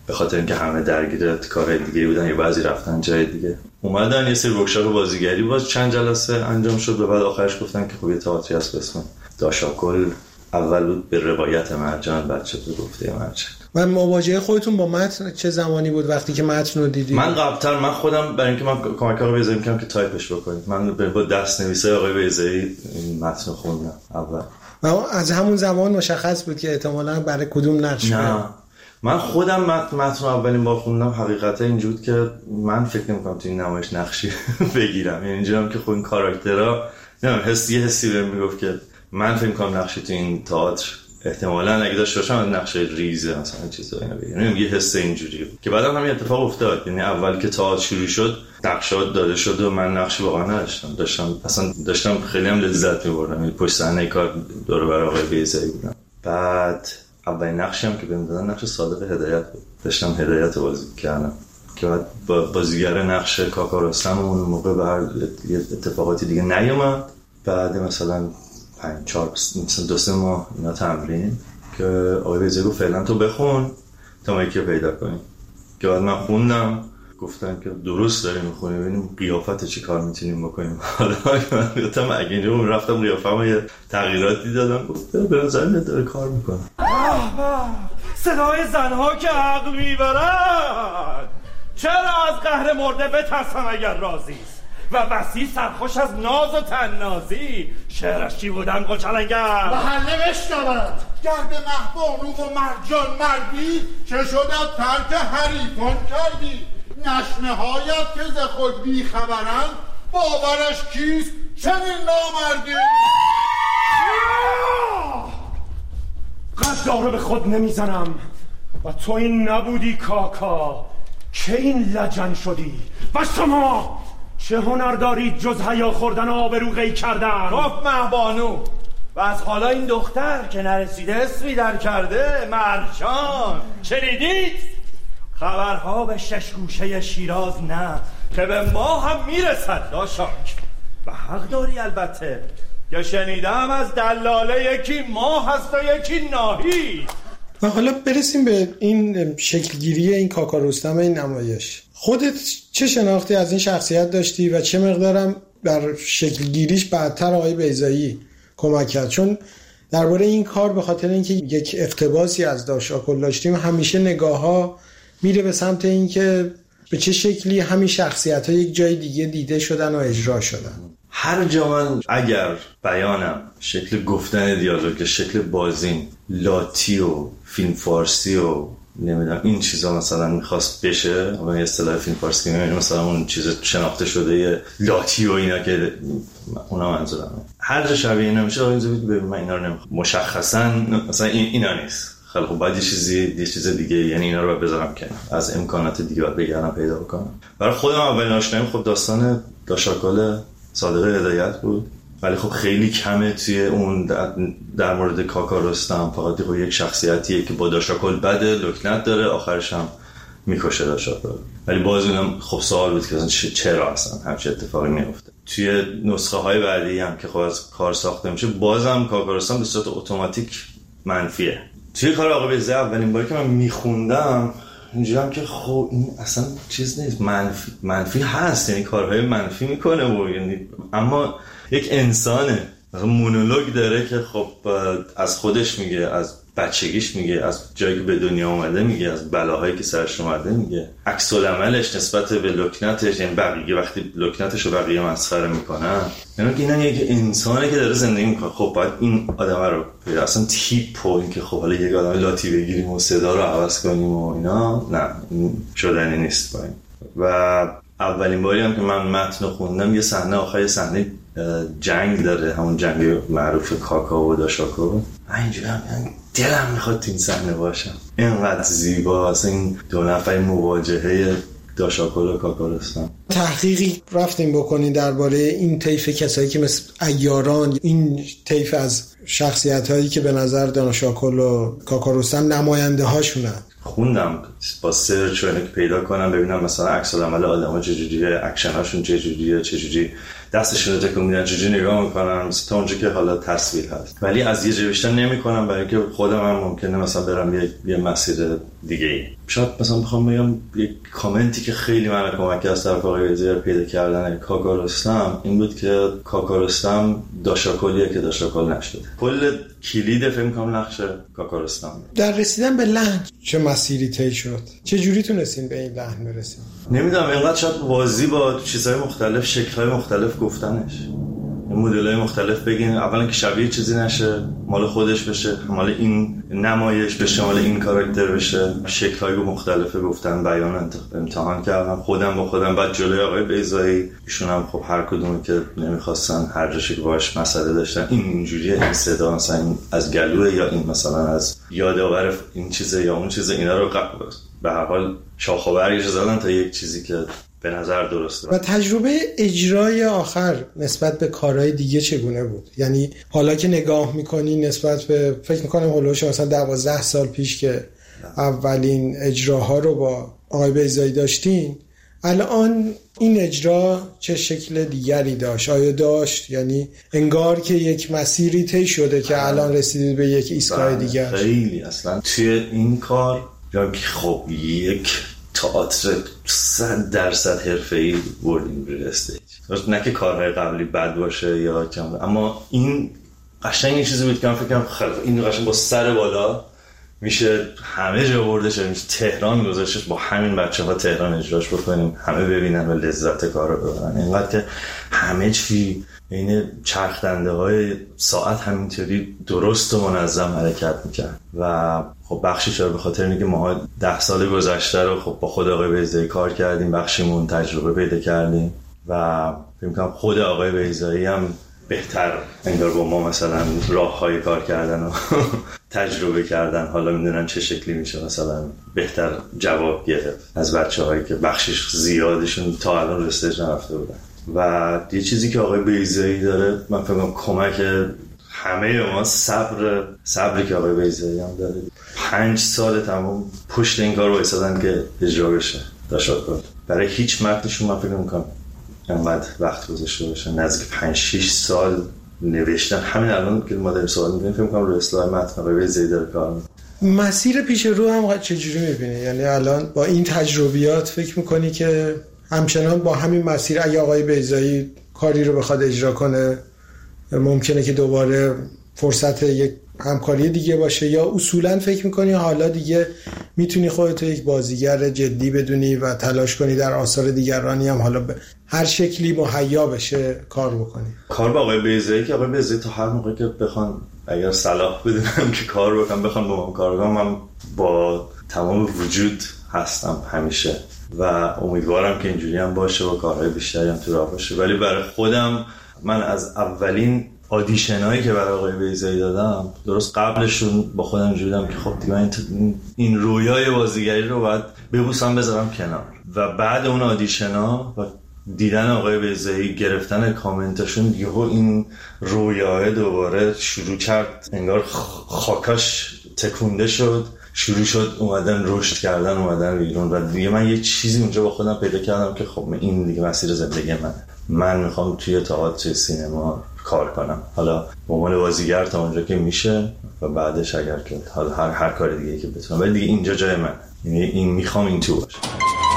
به خاطر اینکه همه درگیر کارهای دیگه بودن یا بعضی رفتن جای دیگه. اومدن یه سری ورکشاپ بازیگری باز چند جلسه انجام شد و بعد آخرش گفتن که خب یه تئاتری هست به اسم داشاکل. اول بود به روایت مرجان، بعد شد به گفته مرجان. و مواجهه خودتون با متن چه زمانی بود وقتی که متن رو دیدید؟ من قبل‌تر من خودم برای اینکه من کمک آقای بیضایی می‌کردم که تایپش بکنید، من با دست نویسای آقای بیضایی این متن رو خوندم اول. و از همون زمان مشخص بود که احتمالاً برای کدوم نقش؟ نه من خودم متن متن اولین بار خوندم حقیقتا اینجوری بود که من فکر نمی‌کنم تو این نمایش نقشی بگیرم، یعنی اینجوریام که خب این کاراکترها نمیدونم حسی حسی بهم میگفت که من فکر می‌کنم نقشی تو این تئاتر احتمالاً اگه داشته باشم نقشه ریزه مثلا چیزا اینا بگیرم، یه حس اینجوری بود که بعدم همین اتفاق افتاد. یعنی اول که تئاتر شروع شد نقشات داده شد و من نقشی واقعا نداشتم، داشتم اصلا داشتم خیلی هم لذت می‌بردم، یعنی پشت صحنه کار دور و بر آقای بیضایی بودم. بعد اولین نقشی هم که بهم دادن نقش صادق هدایت بود، داشتم هدایت بازی کردم که بعد با بازیگر نقش کاکا رستم اون موقع به هر اتفاقاتی دیگه نیومد. بعد مثلا پنج چهار مثلا دو سه ماه اینا تمرین که آقای بیضایی گفت فعلا تو بخون تا ما یکی رو پیدا کنیم، که بعد من خوندم گفتن که درست داری میخونی ببینیم قیافت چی کار میتونیم بکنیم. حالا من گفتم اگه اینجا رفتم قیافم یه تغییراتی دادم، گفت به نظر میاد داره کار میکنه. صدای زنها که عقل میبرد، چرا از قهر مرده بترسم اگر راضیست و وسیع سرخوش از ناز و تنازی. شعرش چی بودن قلچلنگر؟ محله بشنود گرد مهبانو و مرجان مردی چه شد از ترک حریفان کردی. نشمه هایت که ز خود بی خبرن باورش کیست چنین نامردی. قدارو به خود نمیزنم و تو این نبودی کاکا که این لجن شدی و شما چه هنر دارید جز حیا خوردن و آبرو قی کردن؟ گفت مهبانو و از حالا این دختر که نرسیده اسمی در کرده مرجان. شنیدید؟ خبرها به شش گوشه شیراز نه که به ما هم میرسد داشاک و حق داری البته که شنیدم از دلاله یکی ما هست و یکی ناهی. و حالا برسیم به این شکلگیری این کاکا رستم این نمایش. خودت چه شناختی از این شخصیت داشتی و چه مقدارم در شکلگیریش بعدتر آقای بیضایی کمک کرد؟ چون درباره این کار به خاطر اینکه یک اقتباسی از داشاکل داشتیم همیشه نگاه ها میره به سمت اینکه به چه شکلی همین شخصیت ها یک جای دیگه دیده شدن و اجرا شدن. هر جا من اگر بیانم شکل گفتن دیالوگ، شکل بازین، لاتی و فیلم فارسی و نمیدونم این چیزا مثلا میخواست بشه، و اصطلاح فیلم فارسی میگم مثلا اون چیز شناخته شده لاتی و اینا که اونا منظورمه، هر جا شبیه اینا میشه آقا ببین من اینا رو نمیخوام مشخصا مثلا این اینا نیست، خیلی خب باید یه چیزی یه چیز دیگه، یعنی اینا رو بذارم کنار، از امکانات دیگه باید بگردم پیدا بکنم. برای خودم اولین آشناییم خب داستان داشاکل صادق هدایت بود، ولی خب خیلی کمه توی اون در, در مورد کاکا رستم. فقط خب یک شخصیتیه که با داشاکل بده، لکنت داره، آخرش هم میکشه داشاکل. ولی باز اونم خب سوال بود که چرا اصلا همچین اتفاقی میفته. توی نسخه های بعدی هم که خب از کار ساخته میشه بازم کاکا رستم به صورت اتوماتیک منفیه. توی کار آقا بیضایی اولین باری که من میخوندم اینجورم که خب این اصلا چیز نیست، منفی, منفی هست، یعنی کارهای منفی میکنه و یعنی اما یک انسانه، مثلا مونولوگ داره که خب از خودش میگه، از بچگیش میگه، از جایی که به دنیا اومده میگه، از بلاهایی که سرش اومده میگه، عکس العملش نسبت به لکنتش، یعنی بقیه وقتی لکنتش رو بقیه مسخره میکنن، یعنی که اینا یک انسانه که داره زندگی میکنه. خب باید این آدم رو اصلا تیپ و این که خب حالا یک آدم لاتی بگیریم و صدا رو عوض کنیم و اینا، نه این شدنی نیست با این. و اولین باری هم که من متن خوندم یه صحنه آخر صحنه جنگ داره، همون جنگ معروف کاکا و داشاکل. اینجوری هم دلم میخواد تو این صحنه باشم، اینقدر زیبا اصلا این دو نفر مواجهه داشاکل و کاکا رستم. تحقیقی رفتیم بکنین درباره این طیف کسایی که مثل عیاران، این طیف از شخصیت هایی که به نظر داشاکل و کاکا رستم نماینده هاشونن؟ خوندم با سرچ و اینو که پیدا کنم ببینم مثلا عکس العمل آدم‌ها چجوریه، اکشن هاشون چجوریه، چجوری دستشون رو تکون میدن چجوری نگاه میکنن تا اونجا که حالا تصویر هست، ولی از یه جای بیشتر نمیکنم برای اینکه خودم هم ممکنه مثلا برم یه یه مسیر دیگه ای. شاید مثلا بخوام بگم یه کامنتی که خیلی منو کمک کرد از طرف آقای بیضایی پیدا کردن کاکا رستم این بود که کاکا رستم داشاکلیه که داشاکل نشده. کل کلید فیلم کام نقش کاکا رستم. در رسیدن به لحن چه مسیری طی شد؟ چه جوری تونستین به این لحن برسید؟ نمیدونم، اینقدر شاید واضی با چیزهای مختلف، شکل‌های مختلف گفتنش، مدل‌های مختلف بگین. اولا که شبیه چیزی نشه، مال خودش بشه، مال این نمایش بشه، مال این کاراکتر بشه. شکل‌های مختلف گفتن، بیان امتحان کردم خودم با خودم. بعد جلوی آقای بیضایی ایشون هم خب هر کدومی که نمیخواستن هر جاشی که باش مسئله داشتن، این اینجوریه، این صدا مثلا این از گلوه یا این مثلا از یادآور این چیزه یا اون چیزه، اینا رو به هر حال شاخ و برگش زدن تا یک چیزی که به نظر درسته. و تجربه اجرای آخر نسبت به کارهای دیگه چگونه بود؟ یعنی حالا که نگاه میکنی نسبت به فکر میکنم هولوش مثلا دوازده سال پیش که اولین اجراها رو با آقای بیضایی داشتین، الان این اجرا چه شکل دیگری داشت؟ آیا داشت؟ یعنی انگار که یک مسیری طی شده که الان رسیدید به یک ایستگاه دیگر. خیلی اصلا توی این کار یا که خب یک تئاتر صد درصد حرفه‌ای بردیم روی استیج. نه که کارهای قبلی بد باشه یا کم، اما این قشنگ یه چیزی بود که من فکر کنم خیلی این قشنگ با سر بالا میشه همه جا برده شه، میشه تهران گذاشتش با همین بچه‌ها تهران اجراش بکنیم، همه ببینن و لذت کار رو ببرن. اینقدر که همه چی این چرخدنده های ساعت همینطوری درست و منظم حرکت میکرد و خب بخشی چرا به خاطر اینکه ما ده سال گذشته رو خب با خود آقای بیضایی کار کردیم، بخشیمون تجربه پیدا کردیم و فکر می‌کنم خود آقای بیضایی هم بهتر انگار با ما مثلا راه‌های کار کردن و تجربه کردن، حالا میدونن چه شکلی میشه مثلا بهتر جواب گرفت از بچه‌هایی که بخشش زیادشون تا الان رستج نرفته بودن. و یه چیزی که آقای بیضایی داره من فکر کنم کمک همه ما صبر صبری که آقای بیضایی هم داره. پنج سال تمام پشت این کار وایسادن که اجرا بشه داشاکل. برای هیچ متنشون من فکر نمی‌کنم انقدر وقت گذاشته باشه، نزدیک پنج شش سال نوشتن. همین الان که ما داریم صحبت می‌کنیم فکر می‌کنم روی اصلاح متن آقای بیضایی داره کار می‌کنه. مسیر پیش رو هم چجوری می‌بینی؟ یعنی الان با این تجربیات فکر می‌کنی که همچنان با همین مسیر اگه آقای بیضایی کاری رو بخواد اجرا کنه ممکنه که دوباره فرصت یک همکاری دیگه باشه، یا اصولا فکر میکنی حالا دیگه میتونی خودت یک بازیگر جدی بدونی و تلاش کنی در آثار دیگرانی هم حالا به هر شکلی مهیا بشه کار بکنی؟ کار با آقای بیضایی که آقای بیضایی تا هر موقع که بخوان اگر صلاح بدونم که کار بکنم بخوان با من کار کنم، من با تمام وجود هستم همیشه و امیدوارم که اینجوری هم باشه و کارهای بیشتری هم تو راه باشه. ولی برای خودم من از اولین آدیشنایی که برای آقای بیضایی دادم، درست قبلشون با خودم اینجوری بودم که خب دیگه این این رویای بازیگری رو باید ببوسم بذارم کنار. و بعد اون آدیشنا و دیدن آقای بیضایی، گرفتن کامنتاشون، دیگه این رویای دوباره شروع کرد، انگار خاکاش تکونده شد، شروع شد اومدن رشد کردن، اومدن بیرون. و دیگه من یه چیزی اونجا با خودم پیدا کردم که خب این دیگه مسیر زندگی منه، من میخوام توی تئاتر سینما کار کنم، حالا به عنوان بازیگر تا اونجا که میشه و بعدش اگر که حالا هر هر کار دیگه که بتونم، ولی دیگه اینجا جای من، یعنی این میخوام این تو باشه.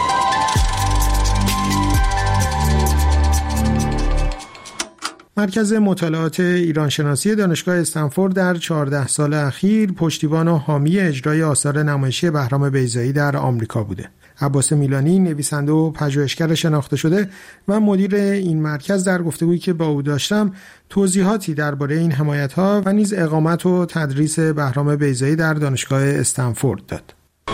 مرکز مطالعات ایرانشناسی دانشگاه استنفورد در چهارده سال اخیر پشتیبان و حامی اجرای آثار نمایشی بهرام بیضایی در آمریکا بوده. عباس میلانی، نویسنده و پژوهشگر شناخته شده و مدیر این مرکز، در گفتگویی که با او داشتم توضیحاتی درباره این حمایت‌ها و نیز اقامت و تدریس بهرام بیضایی در دانشگاه استنفورد داد.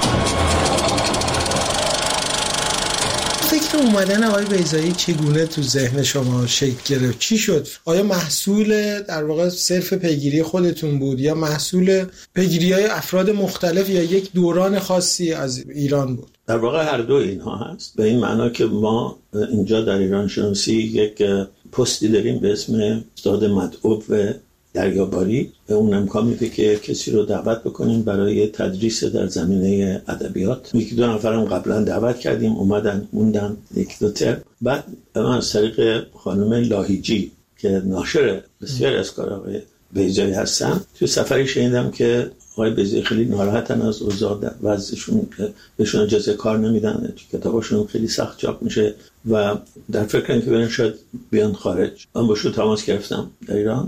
فکر اومدن آقای بیضایی چگونه تو ذهن شما شکل گرفت؟ چی شد؟ آیا محصول در واقع صرف پیگیری خودتون بود یا محصول پیگیری‌های افراد مختلف یا یک دوران خاصی از ایران بود؟ در واقع هر دو اینها هست، به این معنا که ما اینجا در ایران شناسی یک پستی داریم به اسم استاد مدعو دریاباری به اون امکان میده که کسی رو دعوت بکنیم برای تدریس در زمینه ادبیات. یکی دو نفرم قبلا دعوت کردیم، اومدن موندن یک دو ترم. بعد من از طریق خانم لاهیجی که ناشر بسیار از کار آقای بیضایی هستن توی سفری شنیدم که آقای بیضایی خیلی ناراحتن از اوضاع در وضعشون، بهشون اجازه کار نمیدن، کتاباشون خیلی سخت چاپ میشه و در فکرن که برن شاید بیان خارج. من باشون تماس گرفتم در ایران،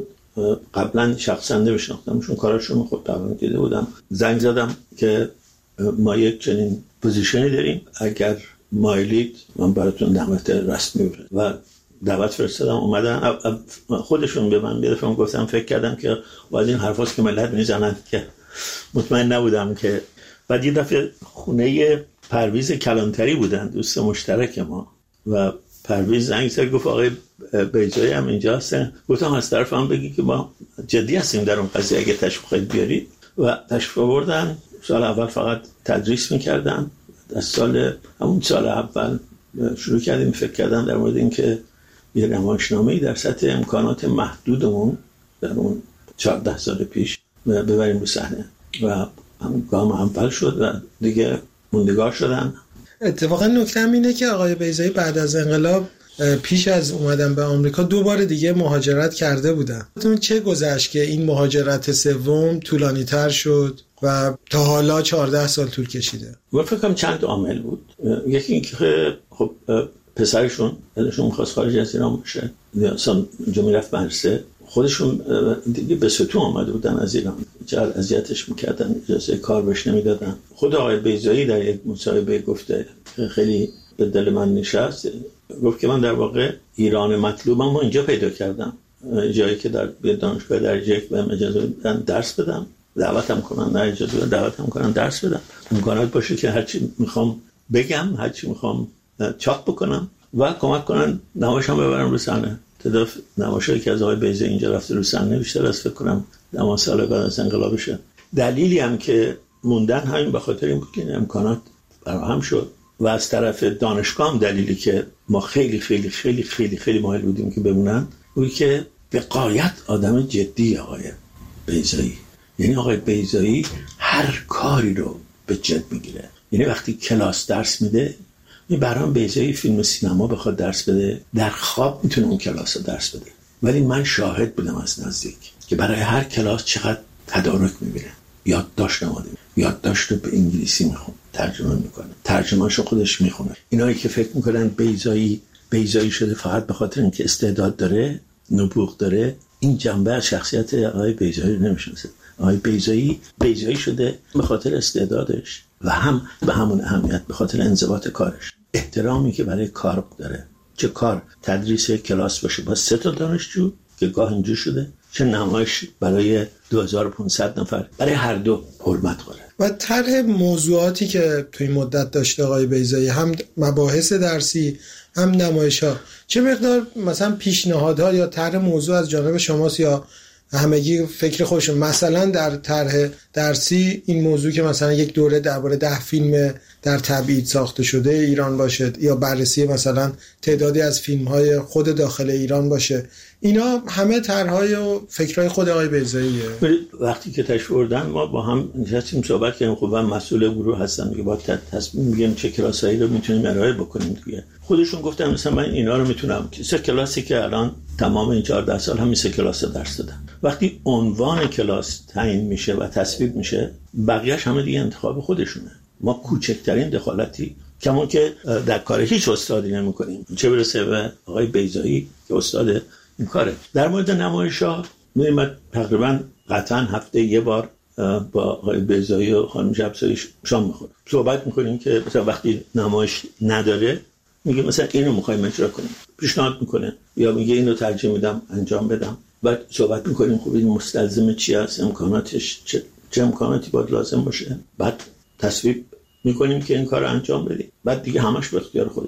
قبلا شخصا نمیشناختمشون، کاراشون خود قبلا دیده بودم. زنگ زدم که ما یک چنین پوزیشنی داریم، اگر مایلید من براتون دعوت رسمی بفرستم و دعوت فرستادم. اومدن خودشون به من بیادفم گفتم فکر کردم که باید این حرفاست که ملت میزنن که مطمئن نبودم که. بعد یه دفعه خونه پرویز کلانتری بودن، دوست مشترک ما، و پرویز زنگ زد گفت آقای بیضایی هم اینجا هستن. گفتم از طرف هم بگی که ما جدی هستیم در اون قضیه، اگه تشریف خواهید بیارید. و تشریف آوردن. سال اول فقط تدریس میکردن. از سال همون سال اول شروع کردیم فکر کردن در مورد این که یه نمایشنامه‌ای در سطح امکانات محدودمون در اون چهارده سال پیش ببریم رو صحنه و هم گام اول شد و دیگه موندگار شدن. اتفاقا نکته هم اینه که آقای بیضایی بعد از انقلاب پیش از اومدن به آمریکا دو بار دیگه مهاجرت کرده بودن. چه گذشت که این مهاجرت سوم طولانی تر شد و تا حالا چهارده سال طول کشیده؟ من فکر کنم چند عامل بود. یکی اینکه خب پسرشون دلشون می‌خواست خارج از ایران باشه، اصلا اونجا میرفت مدرسه، خودشون دیگه به ستون آمده بودن از ایران، چقدر اذیتش میکردن، اجازه کار بهش نمیدادن. خود آقای بیضایی در یک مصاحبه گفته خیلی به دل من نشست، گفت که من در واقع ایران مطلوبم ما اینجا پیدا کردم، جایی که در دانشگاه درجه یک بهم اجازه بدن درس بدم، دعوتم کنن، نه اجازه بدن دعوتم کنن درس بدم، امکانات باشه که هرچی میخوام بگم، هرچی میخوام چاپ بکنم و کمک کنن نمایشم ببرم رو صحنه. تعداد نمایشایی که از آقای بیضایی اینجا رفته رو صحنه بیشتر از فکر کنم دما سال بعد از انقلابشه. دلیلی هم که موندن همین به خاطر این بود که امکانات فراهم شد و از طرف دانشگاه هم دلیلی که ما خیلی خیلی خیلی خیلی خیلی مایل بودیم که بمونن بود که به غایت آدم جدی آقای بیضایی. یعنی آقای بیضایی هر کاری رو به جد میگیره. یعنی وقتی کلاس درس میده، این برام بیضایی فیلم و سینما بخواد درس بده، در خواب میتونه اون کلاس رو درس بده. ولی من شاهد بودم از نزدیک که برای هر کلاس چقدر تدارک میبینه، یادداشت نماده، یادداشت رو به انگلیسی میخونه، ترجمه میکنه، ترجمه‌اشو خودش میخونه. اینایی که فکر میکنن بیضایی بیضایی شده فقط به خاطر اینکه استعداد داره، نبوغ داره، این جنبه از شخصیت آقای بیضایی رو نمیشناسه. آقای بیضایی بیضایی شده به خاطر استعدادش و هم به همون اهمیت به خاطر انضباط کارش، احترامی که برای کار داره. چه کار تدریس کلاس باشه با سه تا دانشجو که گاه اینجور شده، چه نمایش برای دو هزار و پانصد نفر، برای هر دو حرمت قائل. و طرح موضوعاتی که توی مدت داشته آقای بیضایی، هم مباحث درسی هم نمایش‌ها، چه مقدار مثلا پیشنهادها یا طرح موضوع از جانب شماست یا همگی فکر خودشون؟ مثلا در طرح درسی این موضوع که مثلا یک دوره درباره ده فیلم در تبعید ساخته شده ایران باشه یا بررسی مثلا تعدادی از فیلم‌های خود داخل ایران باشه، اینا همه طرح‌های و فکرهای خود آقای بیضاییه. وقتی که تشریف آوردن ما با هم نشستیم صحبت کردیم. خب من مسئول گروه هستم دیگه، با تصمیم میگیم چه کلاسایی رو میتونیم ارائه بکنیم دیگه. خودشون گفتن مثلا من اینا رو میتونم، سه کلاسی که الان تمام این چهارده سال همین سه کلاس رو درس دادم. وقتی عنوان کلاس تعیین میشه و تصویب میشه، بقیه‌اش همه دیگه انتخاب خودشونه. ما کوچکترین دخالتی کمون که در کار هیچ استادی نمی‌کنیم، چه برسه به آقای بیضایی که استاد این کاره. در مورد نمایش‌ها می‌ریم تقریبا قطعاً هفته یه بار با آقای بیضایی و خانم جبسایی شام می‌خوریم، صحبت می‌کنیم که مثلا وقتی نمایش نداره میگه مثلا اینو می‌خوایم اجرا کنیم، پیشنهاد می‌کنه یا میگه اینو ترجیح میدم انجام بدم. بعد صحبت می‌کنیم خب این مستلزم چی است، امکاناتش چه چه امکاناتی باید لازم باشه، بعد تصویب می‌کنیم که این کارو انجام بدیم. بعد دیگه همش به اختیار خودشون.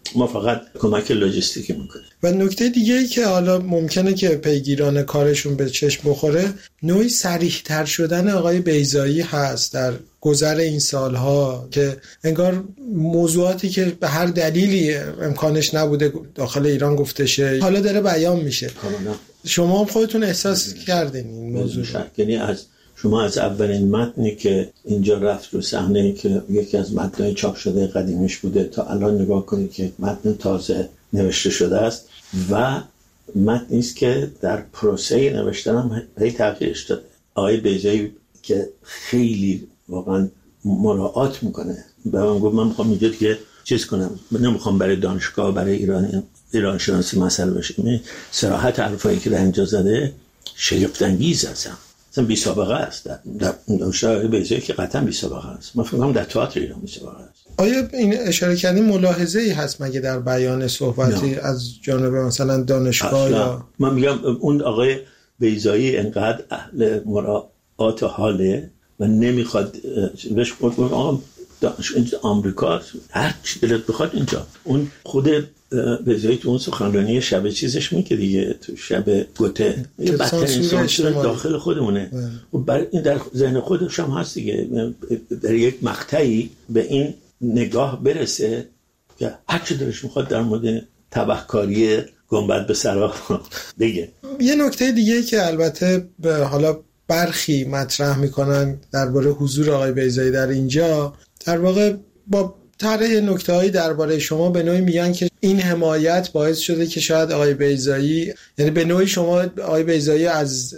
ما فقط کمک لوجستیکی میکنیم. و نکته دیگه ای که حالا ممکنه که پیگیران کارشون به چشم بخوره، نوعی صریح‌تر شدن آقای بیضایی هست در گذر این سالها که انگار موضوعاتی که به هر دلیلی امکانش نبوده داخل ایران گفته شه حالا داره بیان میشه. شما هم خودتون احساس کردین این موضوع؟ یعنی از شما از اولین متنی که اینجا رفت رو صحنه که یکی از متن‌های چاپ شده قدیمیش بوده تا الان نگاه کنید که متن تازه نوشته شده است و متنی است که در پروسه نوشتن هم هی تغییرش داده. آقای بیضایی که خیلی واقعا مراعات میکنه به من گفت من میخوام اینجا دیگه چیز کنم، من نمیخوام برای دانشگاه برای ایرانی ایران شناسی مسئله بشه. صراحت حرفایی که در اینجا زده شگفت انگیز است، اصلا بی سابقه است. در دانشگاه بیضایی که قطعا بی سابقه است. من فکر کنم در تئاتر ایران بی سابقه است. آیا این اشاره کردین ملاحظه ای هست مگه در بیان صحبتی نه. از جانب مثلا دانشگاه یا من میگم اون آقای بیضایی انقدر اهل مراعات حاله و نمیخواد بهش بگم آقا اینجا آمریکا هر چی دلت بخواد اینجا. اون خود بیضایی تو اون سخنرانی شب چیزش میگه دیگه، تو شب گوته یه بدترین سانسور داخل خودمونه و برای این در ذهن خودش هم هست دیگه، در یک مقطعی به این نگاه برسه که هر چی دلش میخواد در مورد تبهکاری گنبد به سرا بگه. یه نکته دیگه که البته به حالا برخی مطرح میکنن درباره حضور آقای بیضایی در اینجا، در واقع با طرح نکته‌هایی درباره شما به نوعی میگن که این حمایت باعث شده که شاید آقای بیضایی، یعنی به نوعی شما آقای بیضایی از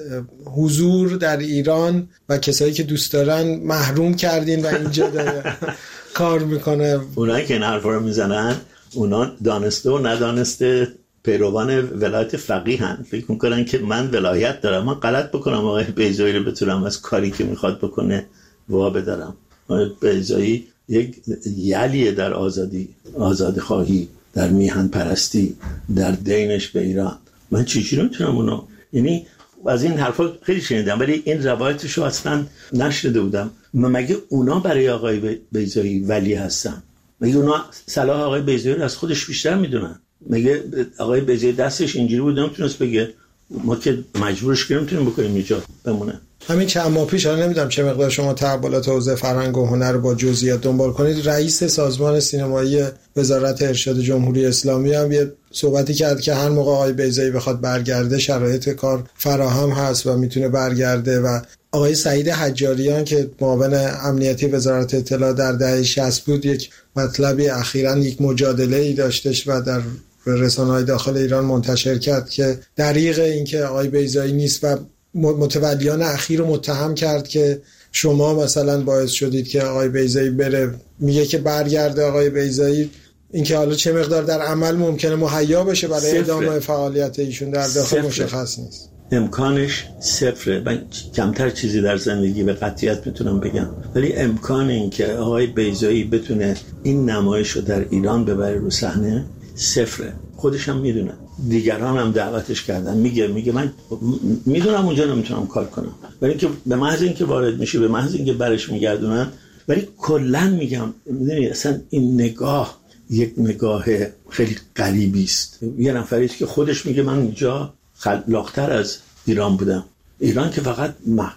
حضور در ایران و کسایی که دوست دارن محروم کردین و اینجا داره کار میکنه. اونایی که این حرفا رو میزنن اونا دانسته و ندانسته پیروان ولایت فقیه هن، فکر میکنن که من ولایت دارم، من غلط بکنم آقای بیضایی رو بتونم از کاری که میخواد بکنه وا بدارم. آقای بیضایی یک یلیه در آزادی، آزاد خواهی، در میهن پرستی، در دینش به ایران. من چجوری میتونم اونو، یعنی از این حرفا خیلی شنیدم ولی این روایتشو اصلا نشنیده بودم. مگه اونا برای آقای بیضایی ولی هستن؟ مگه اونا صلاح آقای بیضایی رو از خودش بیشتر میدونن؟ مگه آقای بیضایی دستش اینجوری بود نمیتونست بگه ما که مجبورش کردیم میتونیم بکنیم اینجا بمونه؟ همین چند ماه پیش، حالا نمیدونم چه مقدار شما تحولات حوزه فرهنگ و هنر با جزئیات دنبال کنید، رئیس سازمان سینمایی وزارت ارشاد جمهوری اسلامی هم یه صحبتی کرد که هر موقع آقای بیضایی بخواد برگرده شرایط کار فراهم هست و میتونه برگرده. و آقای سعید حجاریان که معاون امنیتی وزارت اطلاعات در دهه شصت بود، یک مطلبی اخیراً یک مجادله‌ای داشتش و در رسانه‌های داخل ایران منتشر کرد که دریغ این که آقای بیضایی نیست و متولیان اخیر رو متهم کرد که شما مثلا باعث شدید که آقای بیضایی بره. میگه که برگرده آقای بیضایی، اینکه حالا چه مقدار در عمل ممکنه مهیا بشه برای ادامه فعالیت ایشون در داخل مشخص نیست. امکانش صفره. من کمتر چیزی در زندگی به قطعیت میتونم بگم، ولی امکان این که آقای بیضایی بتونه این نمایش رو در ایران ببره رو صحنه صفره. خودش هم میدونه، دیگران هم دعوتش کردن، میگه میگه من میدونم اونجا نمیتونم کار کنم، ولی که به محض اینکه وارد میشه، به محض اینکه برش میگردونن. ولی کلا میگم میدونی اصلا این نگاه یک نگاه خیلی غریبی است. یه نفری که خودش میگه من اینجا خلاق‌تر از ایران بودم. ایران که فقط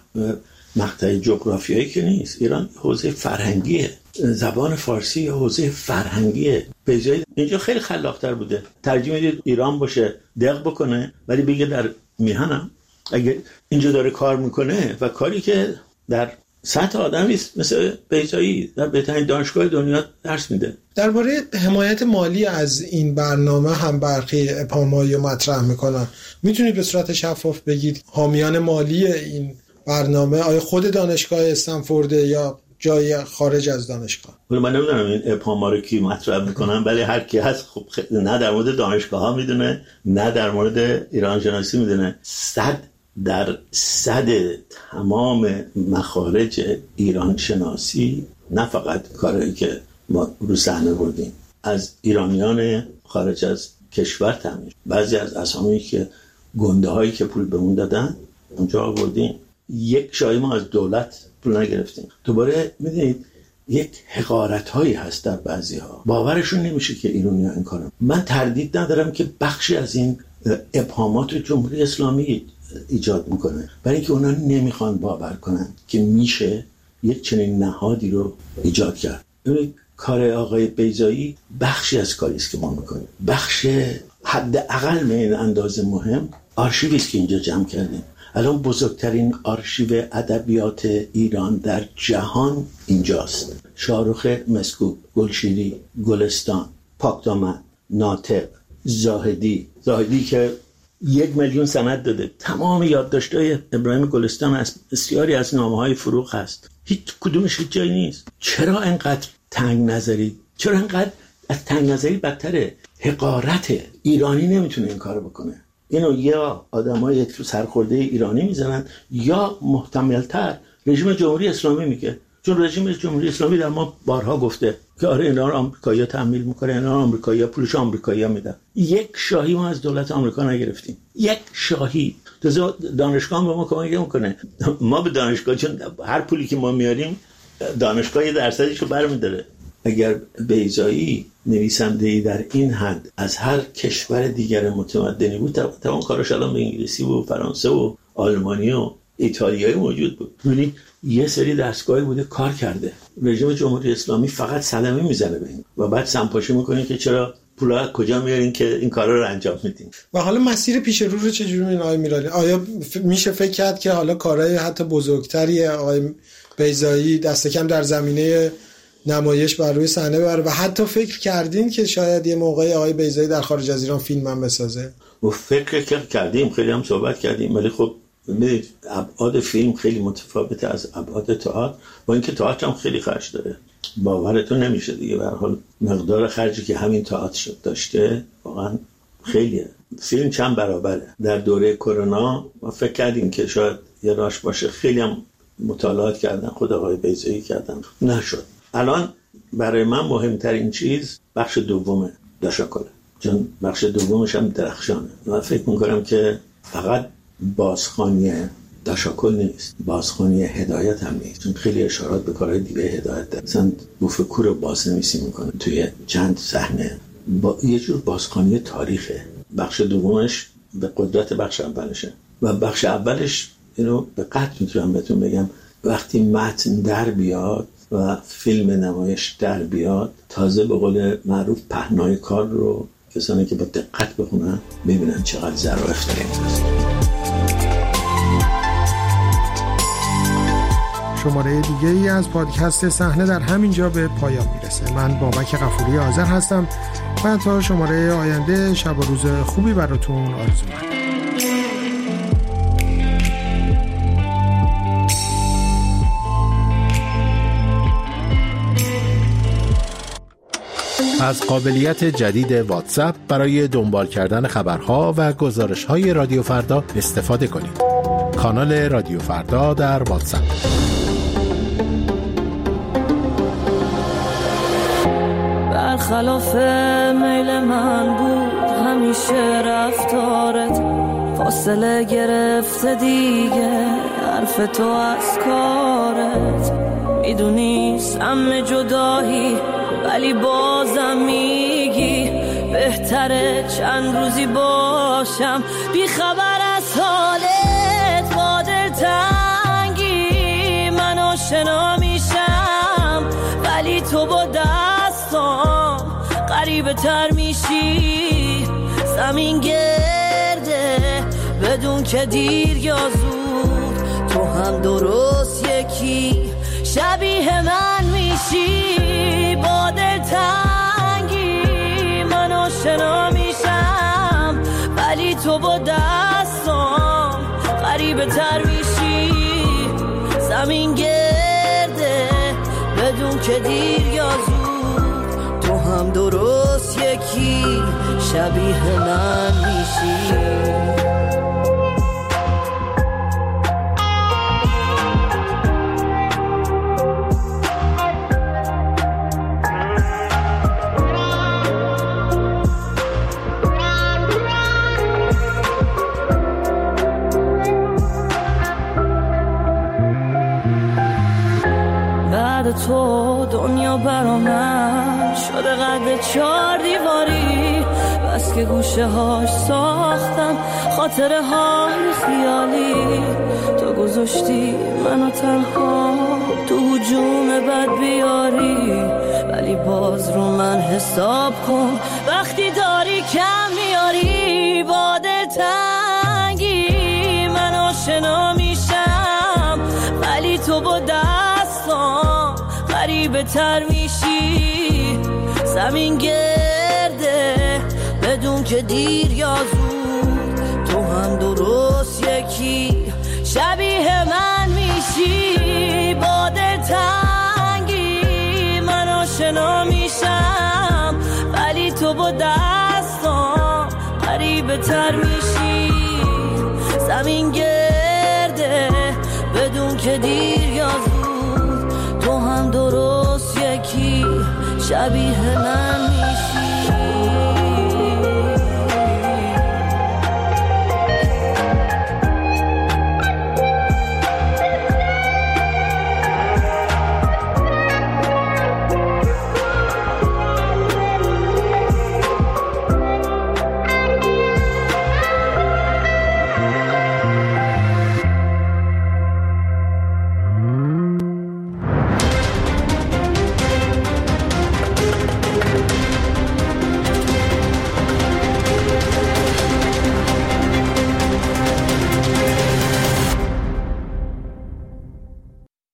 مقطع جغرافیایی که نیست، ایران حوزه فرهنگیه، زبان فارسی حوزه فرهنگیه. بیضایی اینجا خیلی خلاق‌تر بوده، ترجیح میده ایران باشه دق بکنه، ولی بگه در میهنم اگه اینجا داره کار میکنه و کاری که در سطح آدمی مثل بیضایی در بهترین دانشگاه دنیا درس میده. درباره حمایت مالی از این برنامه هم برخی ابهامایی مطرح میکنن. میتونید به صورت شفاف بگید حامیان مالی این برنامه آیا خود دانشگاه استنفورد یا جای خارج از دانشگاه؟ من نمیدونم این ابهاما رو کی مطرح میکنن، ولی هر کی هست خب نه در مورد دانشگاه ها میدونه نه در مورد ایران شناسی میدونه. صد در صد تمام مخارج ایران شناسی، نه فقط کاری که ما رو صحنه بردیم، از ایرانیان خارج از کشور تامین. بعضی از اسامی که گنده هایی که پول بهمون دادن اونجا آوردیم، یک شایی ما از دولت پول نگرفتیم. دوباره میدونید یک حقارت هایی هست در بعضی ها، باورشون نمیشه که ایرانی ها این کارو. من تردید ندارم که بخشی از این ابهامات جمهوری اسلامی ایجاد میکنه، برای اینکه اونا نمیخوان باور کنن که میشه یک چنین نهادی رو ایجاد کرد. این کار آقای بیضایی بخشی از کاری است که ما میکنیم، بخش حداقل به این اندازه مهم آرشیوی است که اینجا جمع کردیم. الان بزرگترین آرشیو ادبیات ایران در جهان اینجاست. شاهرخ مسکوب، گلشیری، گلستان، پاکدامن، ناطق، زاهدی زاهدی که یک میلیون سند داده، تمام یادداشت‌های ابراهیم گلستان از بسیاری از نامه‌های فروغ هست، هیچ کدومش هیچ جایی نیست. چرا انقدر تنگ نظری؟ چرا انقدر از تنگ نظری بدتره؟ حقارت. ایرانی نمیتونه این کارو بکنه. اینو یا آدمای تو سرخورده ایرانی میزنن یا محتمل‌تر رژیم جمهوری اسلامی میگه، چون رژیم جمهوری اسلامی در ما بارها گفته که آره اینا رو آمریکایی‌ها تحمیل میکنه، اینا رو آمریکایی‌ها پولش آمریکایی‌ها میدن. یک شاهی ما از دولت آمریکا نگرفتیم، یک شاهی. دانشگاه به ما کمک میکنه، ما به دانشگاه، چون هر پولی که ما میاریم دانشگاه یه درصدیشو برمی‌داره. اگر بیضایی نویسنده‌ای در این حد از هر کشور دیگر متمدنی بود، تمام کاراش الان به انگلیسی و فرانسه و آلمانی و ایتالیایی موجود بود. یعنی یه سری دستگاهی بوده کار کرده. رژیم جمهوری اسلامی فقط صدمه میزنه به این و بعد سمپاشی میکنه که چرا پولا کجا میارین که این کارا رو انجام میدین. و حالا مسیر پیش رو رو چجوری می‌بینید آقای میرالی؟ آیا میشه فکر کرد که حالا کارهای حتی بزرگتری آقای بیضایی دست کم در زمینه نمایش بر روی صحنه ببره و حتی فکر کردین که شاید یه موقعی آقای بیضایی در خارج از ایران فیلم هم بسازه؟ و فکر کردیم، خیلی هم صحبت کردیم، ولی خب ببینید ابعاد فیلم خیلی متفاوته از ابعاد تئاتر، با اینکه تئاتر هم خیلی خرج داره. باورتون نمیشه دیگه، به هر حال مقدار خرجی که همین تئاتر داشته واقعا خیلیه. فیلم چند برابره. در دوره کرونا ما فکر کردیم که شاید یه راش باشه، خیلی هم مطالعات کردن، خود آقای بیضایی کردن، نشد. الان برای من مهمترین چیز بخش دومه داشاکله، چون بخش دومش هم درخشانه. من فکر میکنم که فقط بازخوانی داشاکل نیست، بازخوانی هدایت هم نیست، چون خیلی اشارات به کارهای دیگه هدایت داره. مثلا بوفکور رو بازنویسی میکنه توی چند صحنه، با یه جور بازخوانی تاریخه. بخش دومش به قدرت بخش اولشه و بخش اولش اینو به قطع میتونم بهتون بگم وقتی متن در بیاد و فیلم نمایش در بیاد، تازه به قول معروف پهنای کار رو کسانی که با دقت بخونن ببینن چقدر ظرافت داره. شماره دیگه ای از پادکست صحنه در همین جا به پایان میرسه. من بابک غفوری آذر هستم و تا شماره آینده شب و روز خوبی براتون آرزو می‌کنم. از قابلیت جدید واتساپ برای دنبال کردن خبرها و گزارش‌های رادیو فردا استفاده کنید. کانال رادیو فردا در واتساپ. برخلاف میل من بود همیشه رفتارت، فاصله گرفته دیگه حرف تو از کارت. میدونی سم جدایی ولی بازم میگی بهتره چند روزی باشم بی خبر از حالت. با دلتنگی من آشنا میشم ولی تو با دستام قریب تر میشی. زمین گرده بدون که دیر یا زود، تو هم درست یکی شبیه من میشی. با دلتنگی من آشنا میشم ولی تو با دستام قریب تر میشی. زمین گرده بدون که دیر یا زود، تو هم درست یکی شبیه من میشی. تو دنیا برا من شده قد چار دیواری، بس که گوشه هاش ساختم خاطره های خیالی. تو گذاشتی منو تنها تو هجوم بد بیاری، ولی باز رو من حساب کن وقتی داری کم میاری. با دلتنگی من آشنا میشم، ولی تو با دستام غریبه تر میشی. زمین گرده بدون که دیر یا زود، تو هم درست یکی شبیه من میشی. با دلتنگی من آشنا میشم، ولی تو با دستام غریبه تر میشی. زمین گرده بدون که دیر یا زود، تو هم درست یکی شبیه من میشی.